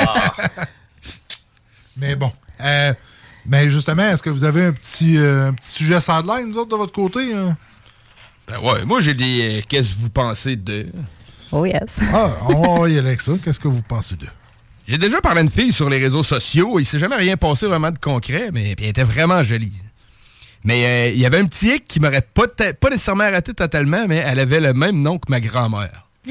Mais bon. Mais justement, est-ce que vous avez un petit sujet sideline, nous autres, de votre côté? Hein? Ben ouais, moi j'ai des... qu'est-ce que vous pensez de... Oh yes. On va y aller avec ça. Qu'est-ce que vous pensez de? J'ai déjà parlé à une fille sur les réseaux sociaux. Il s'est jamais rien passé vraiment de concret, mais elle était vraiment jolie. Mais il y avait un petit hic qui m'aurait pas nécessairement arrêté totalement, mais elle avait le même nom que ma grand-mère. T'es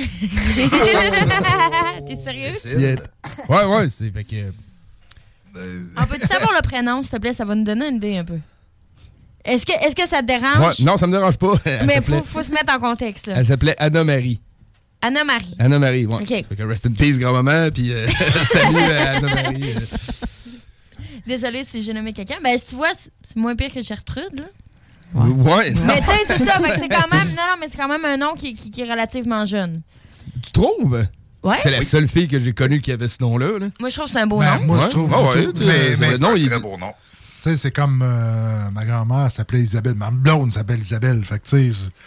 sérieux? Ouais, c'est fait que... On peut-tu savoir le prénom, s'il te plaît? Ça va nous donner une idée un peu. Est-ce que ça te dérange? Ouais, non, ça me dérange pas. Mais faut se mettre en contexte, là. Elle s'appelait Anna-Marie. Anna-Marie. Anna-Marie, ouais. OK. Fait que rest in peace, grand-maman, puis salut Anna-Marie. Désolée si j'ai nommé quelqu'un. Ben, tu vois, c'est moins pire que Gertrude, là. Ouais. Mais tu sais, c'est ça. Fait que c'est quand même... Non, mais c'est quand même un nom qui est relativement jeune. Tu trouves? Ouais. C'est la seule fille que j'ai connue qui avait ce nom-là. Là. Moi, je trouve que c'est un beau nom. Moi, je trouve... mais c'est un très beau nom. Tu sais, c'est comme ma grand-mère s'appelait Isabelle. Ma blonde s'appelle Isabelle. Fait que tu sais...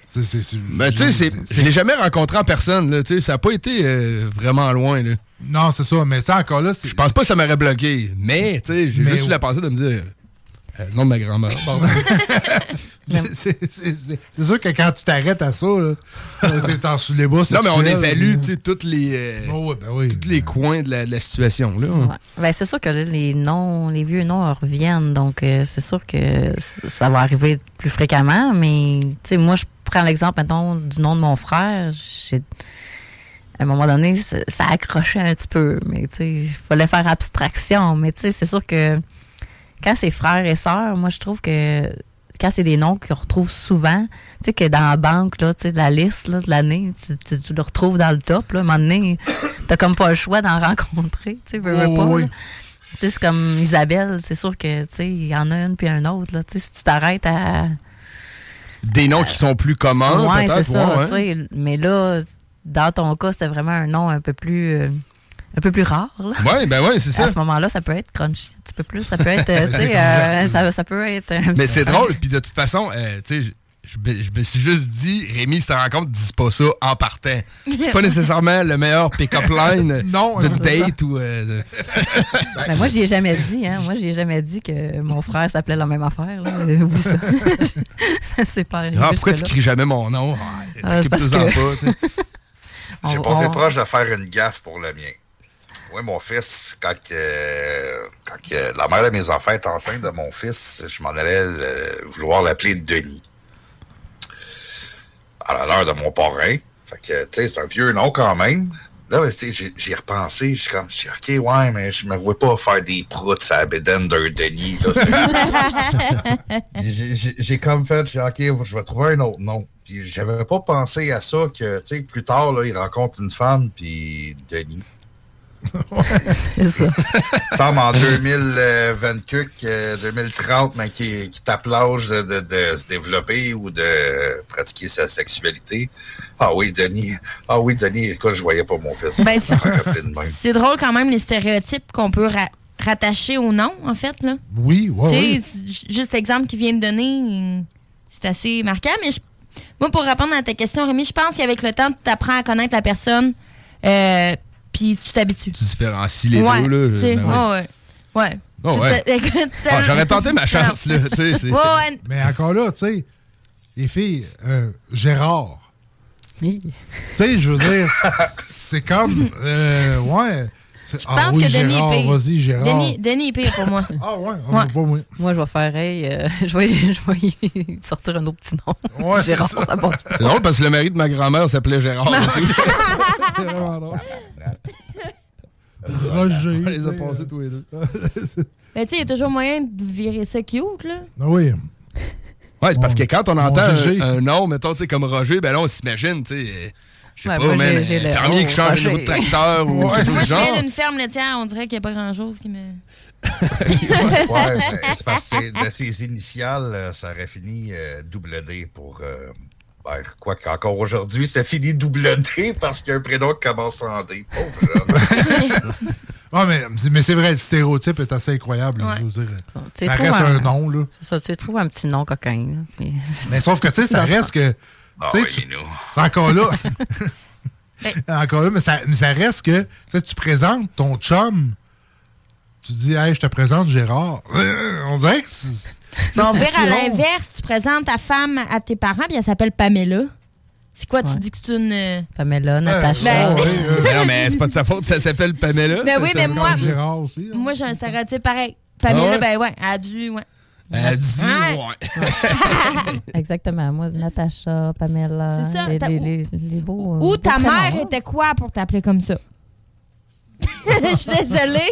je l'ai jamais rencontré en personne. Là, ça n'a pas été vraiment loin. Là. Non, c'est ça. Mais ça, encore là... Je pense pas que ça m'aurait bloqué. Mais j'ai juste eu la pensée de me dire... Le nom de ma grand-mère, pardon. c'est sûr que quand tu t'arrêtes à ça, t'es en sous les bas. Non, mais on évalue tous les coins de la situation. Là. Ouais. Ben, c'est sûr que là, les vieux noms reviennent, donc c'est sûr que ça va arriver plus fréquemment, mais moi, je prends l'exemple, mettons, du nom de mon frère. À un moment donné, ça accrochait un petit peu, mais il fallait faire abstraction. Mais c'est sûr que quand c'est frères et sœurs, moi, je trouve que quand c'est des noms qu'on retrouve souvent, tu sais, que dans la banque, là, de la liste là, de l'année, tu le retrouves dans le top. Là, à un moment donné, t'as comme pas le choix d'en rencontrer. Tu sais, veux pas. Oui. C'est comme Isabelle, c'est sûr que il y en a une puis un autre. Là, si tu t'arrêtes à. Des noms qui sont plus communs, ouais, peut-être. C'est ça, ouais. Mais là, dans ton cas, c'était vraiment un nom un peu plus rare. Oui, ben oui, c'est ça. À ce moment-là, ça peut être crunchy un petit peu plus. Ça peut être, ça peut être un mais c'est drôle, puis de toute façon, tu sais, je me suis juste dit, Rémi, si tu te rends compte, dis pas ça en partant. C'est pas nécessairement le meilleur pick-up line de date ou... Ben moi, j'y ai jamais dit, hein. Moi, j'y ai jamais dit que mon frère s'appelait la même affaire, là. Oublie ça. Ça c'est pas arrivé. Pourquoi tu cries jamais mon nom? C'est parce que... J'ai passé proche de faire une gaffe pour le mien. Oui, mon fils, quand la mère de mes enfants est enceinte de mon fils, je m'en allais vouloir l'appeler Denis. À l'heure de mon parrain. Fait que, tu sais, c'est un vieux nom quand même. Là, j'y ai repensé. Je suis comme, OK, ouais, mais je me vois pas faire des proutes à la bédaine d'un Denis. J'ai comme fait, OK, je vais trouver un autre nom. Puis j'avais pas pensé à ça que, tu sais, plus tard, là, il rencontre une femme, puis Denis. C'est ça. Il semble en 2030, mais qui tape l'âge de se développer ou de pratiquer sa sexualité. Ah oui, Denis, écoute, je voyais pas mon fils. Ben, c'est drôle quand même les stéréotypes qu'on peut rattacher au nom, en fait. Là. Oui, oui. Juste l'exemple qu'il vient de donner, c'est assez marquant. Mais moi, pour répondre à ta question, Rémi, je pense qu'avec le temps, tu apprends à connaître la personne. Puis tu t'habitues. Tu différencies les deux, là. Ouais. Oh, ouais. J'aurais tenté ma chance, là. Ouais. Mais encore là, tu sais, les filles, Gérard. Tu sais, je veux dire, c'est comme, ouais. Je pense que Denis est pire. Vas-y, Gérard. Denis est pire pour moi. Ah ouais? Ouais. Pas moi. Moi, je vais faire, je vais y sortir un autre petit nom. Ouais, Gérard, ça passe pas. C'est drôle parce que le mari de ma grand-mère s'appelait Gérard. C'est vraiment drôle. Roger. On les a passés tous les deux. Mais tu sais, il y a toujours moyen de virer ça cute, là. Ah oui. Ouais, c'est parce que quand on entend un nom, mettons, tu sais, comme Roger, ben là, on s'imagine, tu sais... Je sais pas, mais un fermier qui change une roue de tracteur ou quelque chose. Moi, je viens d'une ferme laitière, on dirait qu'il n'y a pas grand-chose qui me... Ouais, c'est parce que de ses initiales, ça aurait fini double D pour... quoi qu'encore aujourd'hui, ça finit double D parce qu'il y a un prénom qui commence en D. Pauvre mais c'est vrai, le stéréotype est assez incroyable. Ouais. Je veux dire. Ça reste un nom, là. C'est ça, tu trouves un petit nom coquin. Là, puis... Mais sauf que, tu sais, ça reste que... Encore là... Encore là, mais ça reste que tu présentes ton chum, tu dis, hey, je te présente Gérard. On dirait que c'est... On verra à l'inverse, tu présentes ta femme à tes parents, puis elle s'appelle Pamela. C'est quoi, tu dis que c'est une... Pamela, Natacha. Mais non, mais c'est pas de sa faute, ça s'appelle Pamela. Mais oui, mais moi... Gérard aussi. Hein? Moi, j'ai un stéréotype pareil. Pamela, ben ouais, elle a dû... Ouais. Elle dit, ouais. Exactement. Moi, Natacha, Pamela. C'est ça. Les beaux. Ou ta mère était quoi pour t'appeler comme ça? Je suis désolée.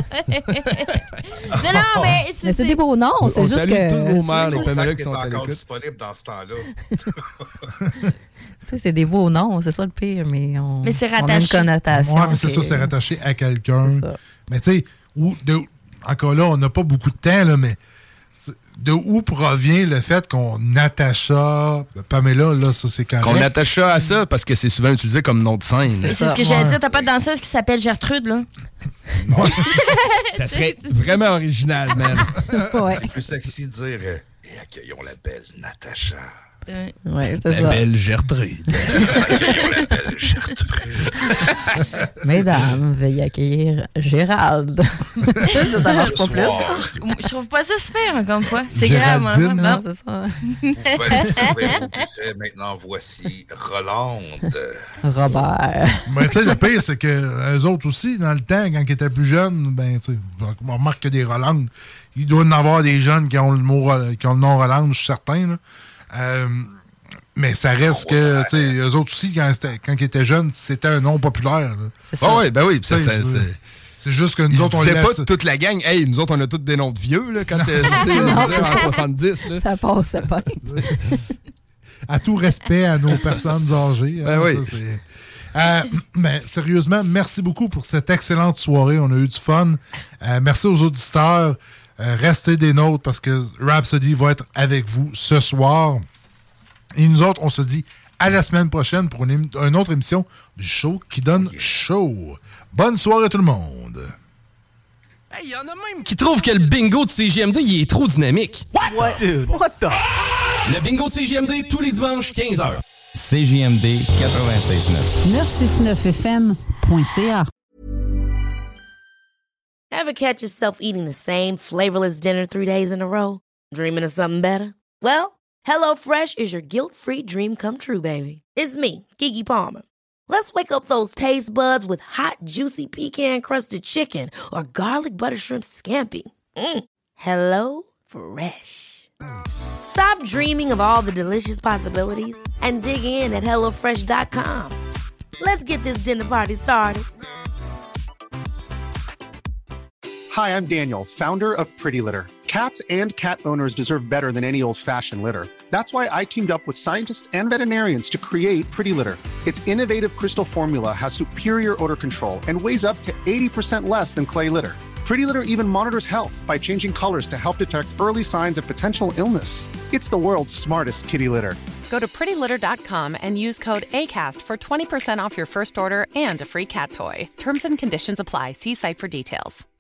Non, mais c'est des beaux noms. C'est juste que. Tous vos mères, les Pamela qui sont encore disponibles dans ce temps-là. Tu sais, c'est des beaux noms. C'est ça le pire, mais on c'est rattaché. On a une connotation. Ouais, mais c'est ça, c'est rattaché à quelqu'un. Mais tu sais, encore là, on n'a pas beaucoup de temps, là, mais. De où provient le fait qu'on attache ça, Pamela, là, ça c'est correct. Qu'on attache ça à ça parce que c'est souvent utilisé comme nom de scène. C'est ce que j'allais dire. T'as pas de danseuse qui s'appelle Gertrude, là? Non. Ça serait vraiment original, man. C'est plus sexy de dire et accueillons la belle Natacha. Ouais, c'est la belle Gertrude. Accueillons la belle Gertrude. Mesdames, veuillez accueillir Gérald. Ça marche pas plus. Je trouve pas ça super, encore une fois. C'est grave, moi. Non, c'est ça. Maintenant, voici Rolande. Robert. Mais tu sais, le pire, c'est que eux autres aussi, dans le temps, quand ils étaient plus jeunes, ben, tu sais, on remarque que des Rolandes, il doit y en avoir des jeunes qui ont le nom Rolande, je suis certain, là. Mais ça reste que, tu sais, eux autres aussi, quand ils étaient jeunes, c'était un nom populaire. C'est ça. Ah oui, ben oui. C'est juste que nous autres, on laisse... pas toute la gang. Hey, nous autres, on a tous des noms de vieux, là, quand t'es en 70. Là. Ça passe, ça passe. À tout respect à nos personnes âgées. Ben oui. Mais sérieusement, merci beaucoup pour cette excellente soirée. On a eu du fun. Merci aux auditeurs. Restez des nôtres parce que Rhapsody va être avec vous ce soir. Et nous autres, on se dit à la semaine prochaine pour une autre émission du show qui donne chaud. Bonne soirée tout le monde. Hey, il y en a même qui trouvent que le bingo de CJMD, il est trop dynamique. What? Dude, what the? Le bingo de CJMD, tous les dimanches, 15h. CJMD 96.9. 969fm.ca. Ever catch yourself eating the same flavorless dinner 3 days in a row? Dreaming of something better? Well, HelloFresh is your guilt-free dream come true, baby. It's me, Keke Palmer. Let's wake up those taste buds with hot, juicy pecan-crusted chicken or garlic butter shrimp scampi. Hello Fresh. Stop dreaming of all the delicious possibilities and dig in at HelloFresh.com. Let's get this dinner party started. Hi, I'm Daniel, founder of Pretty Litter. Cats and cat owners deserve better than any old-fashioned litter. That's why I teamed up with scientists and veterinarians to create Pretty Litter. Its innovative crystal formula has superior odor control and weighs up to 80% less than clay litter. Pretty Litter even monitors health by changing colors to help detect early signs of potential illness. It's the world's smartest kitty litter. Go to prettylitter.com and use code ACAST for 20% off your first order and a free cat toy. Terms and conditions apply. See site for details.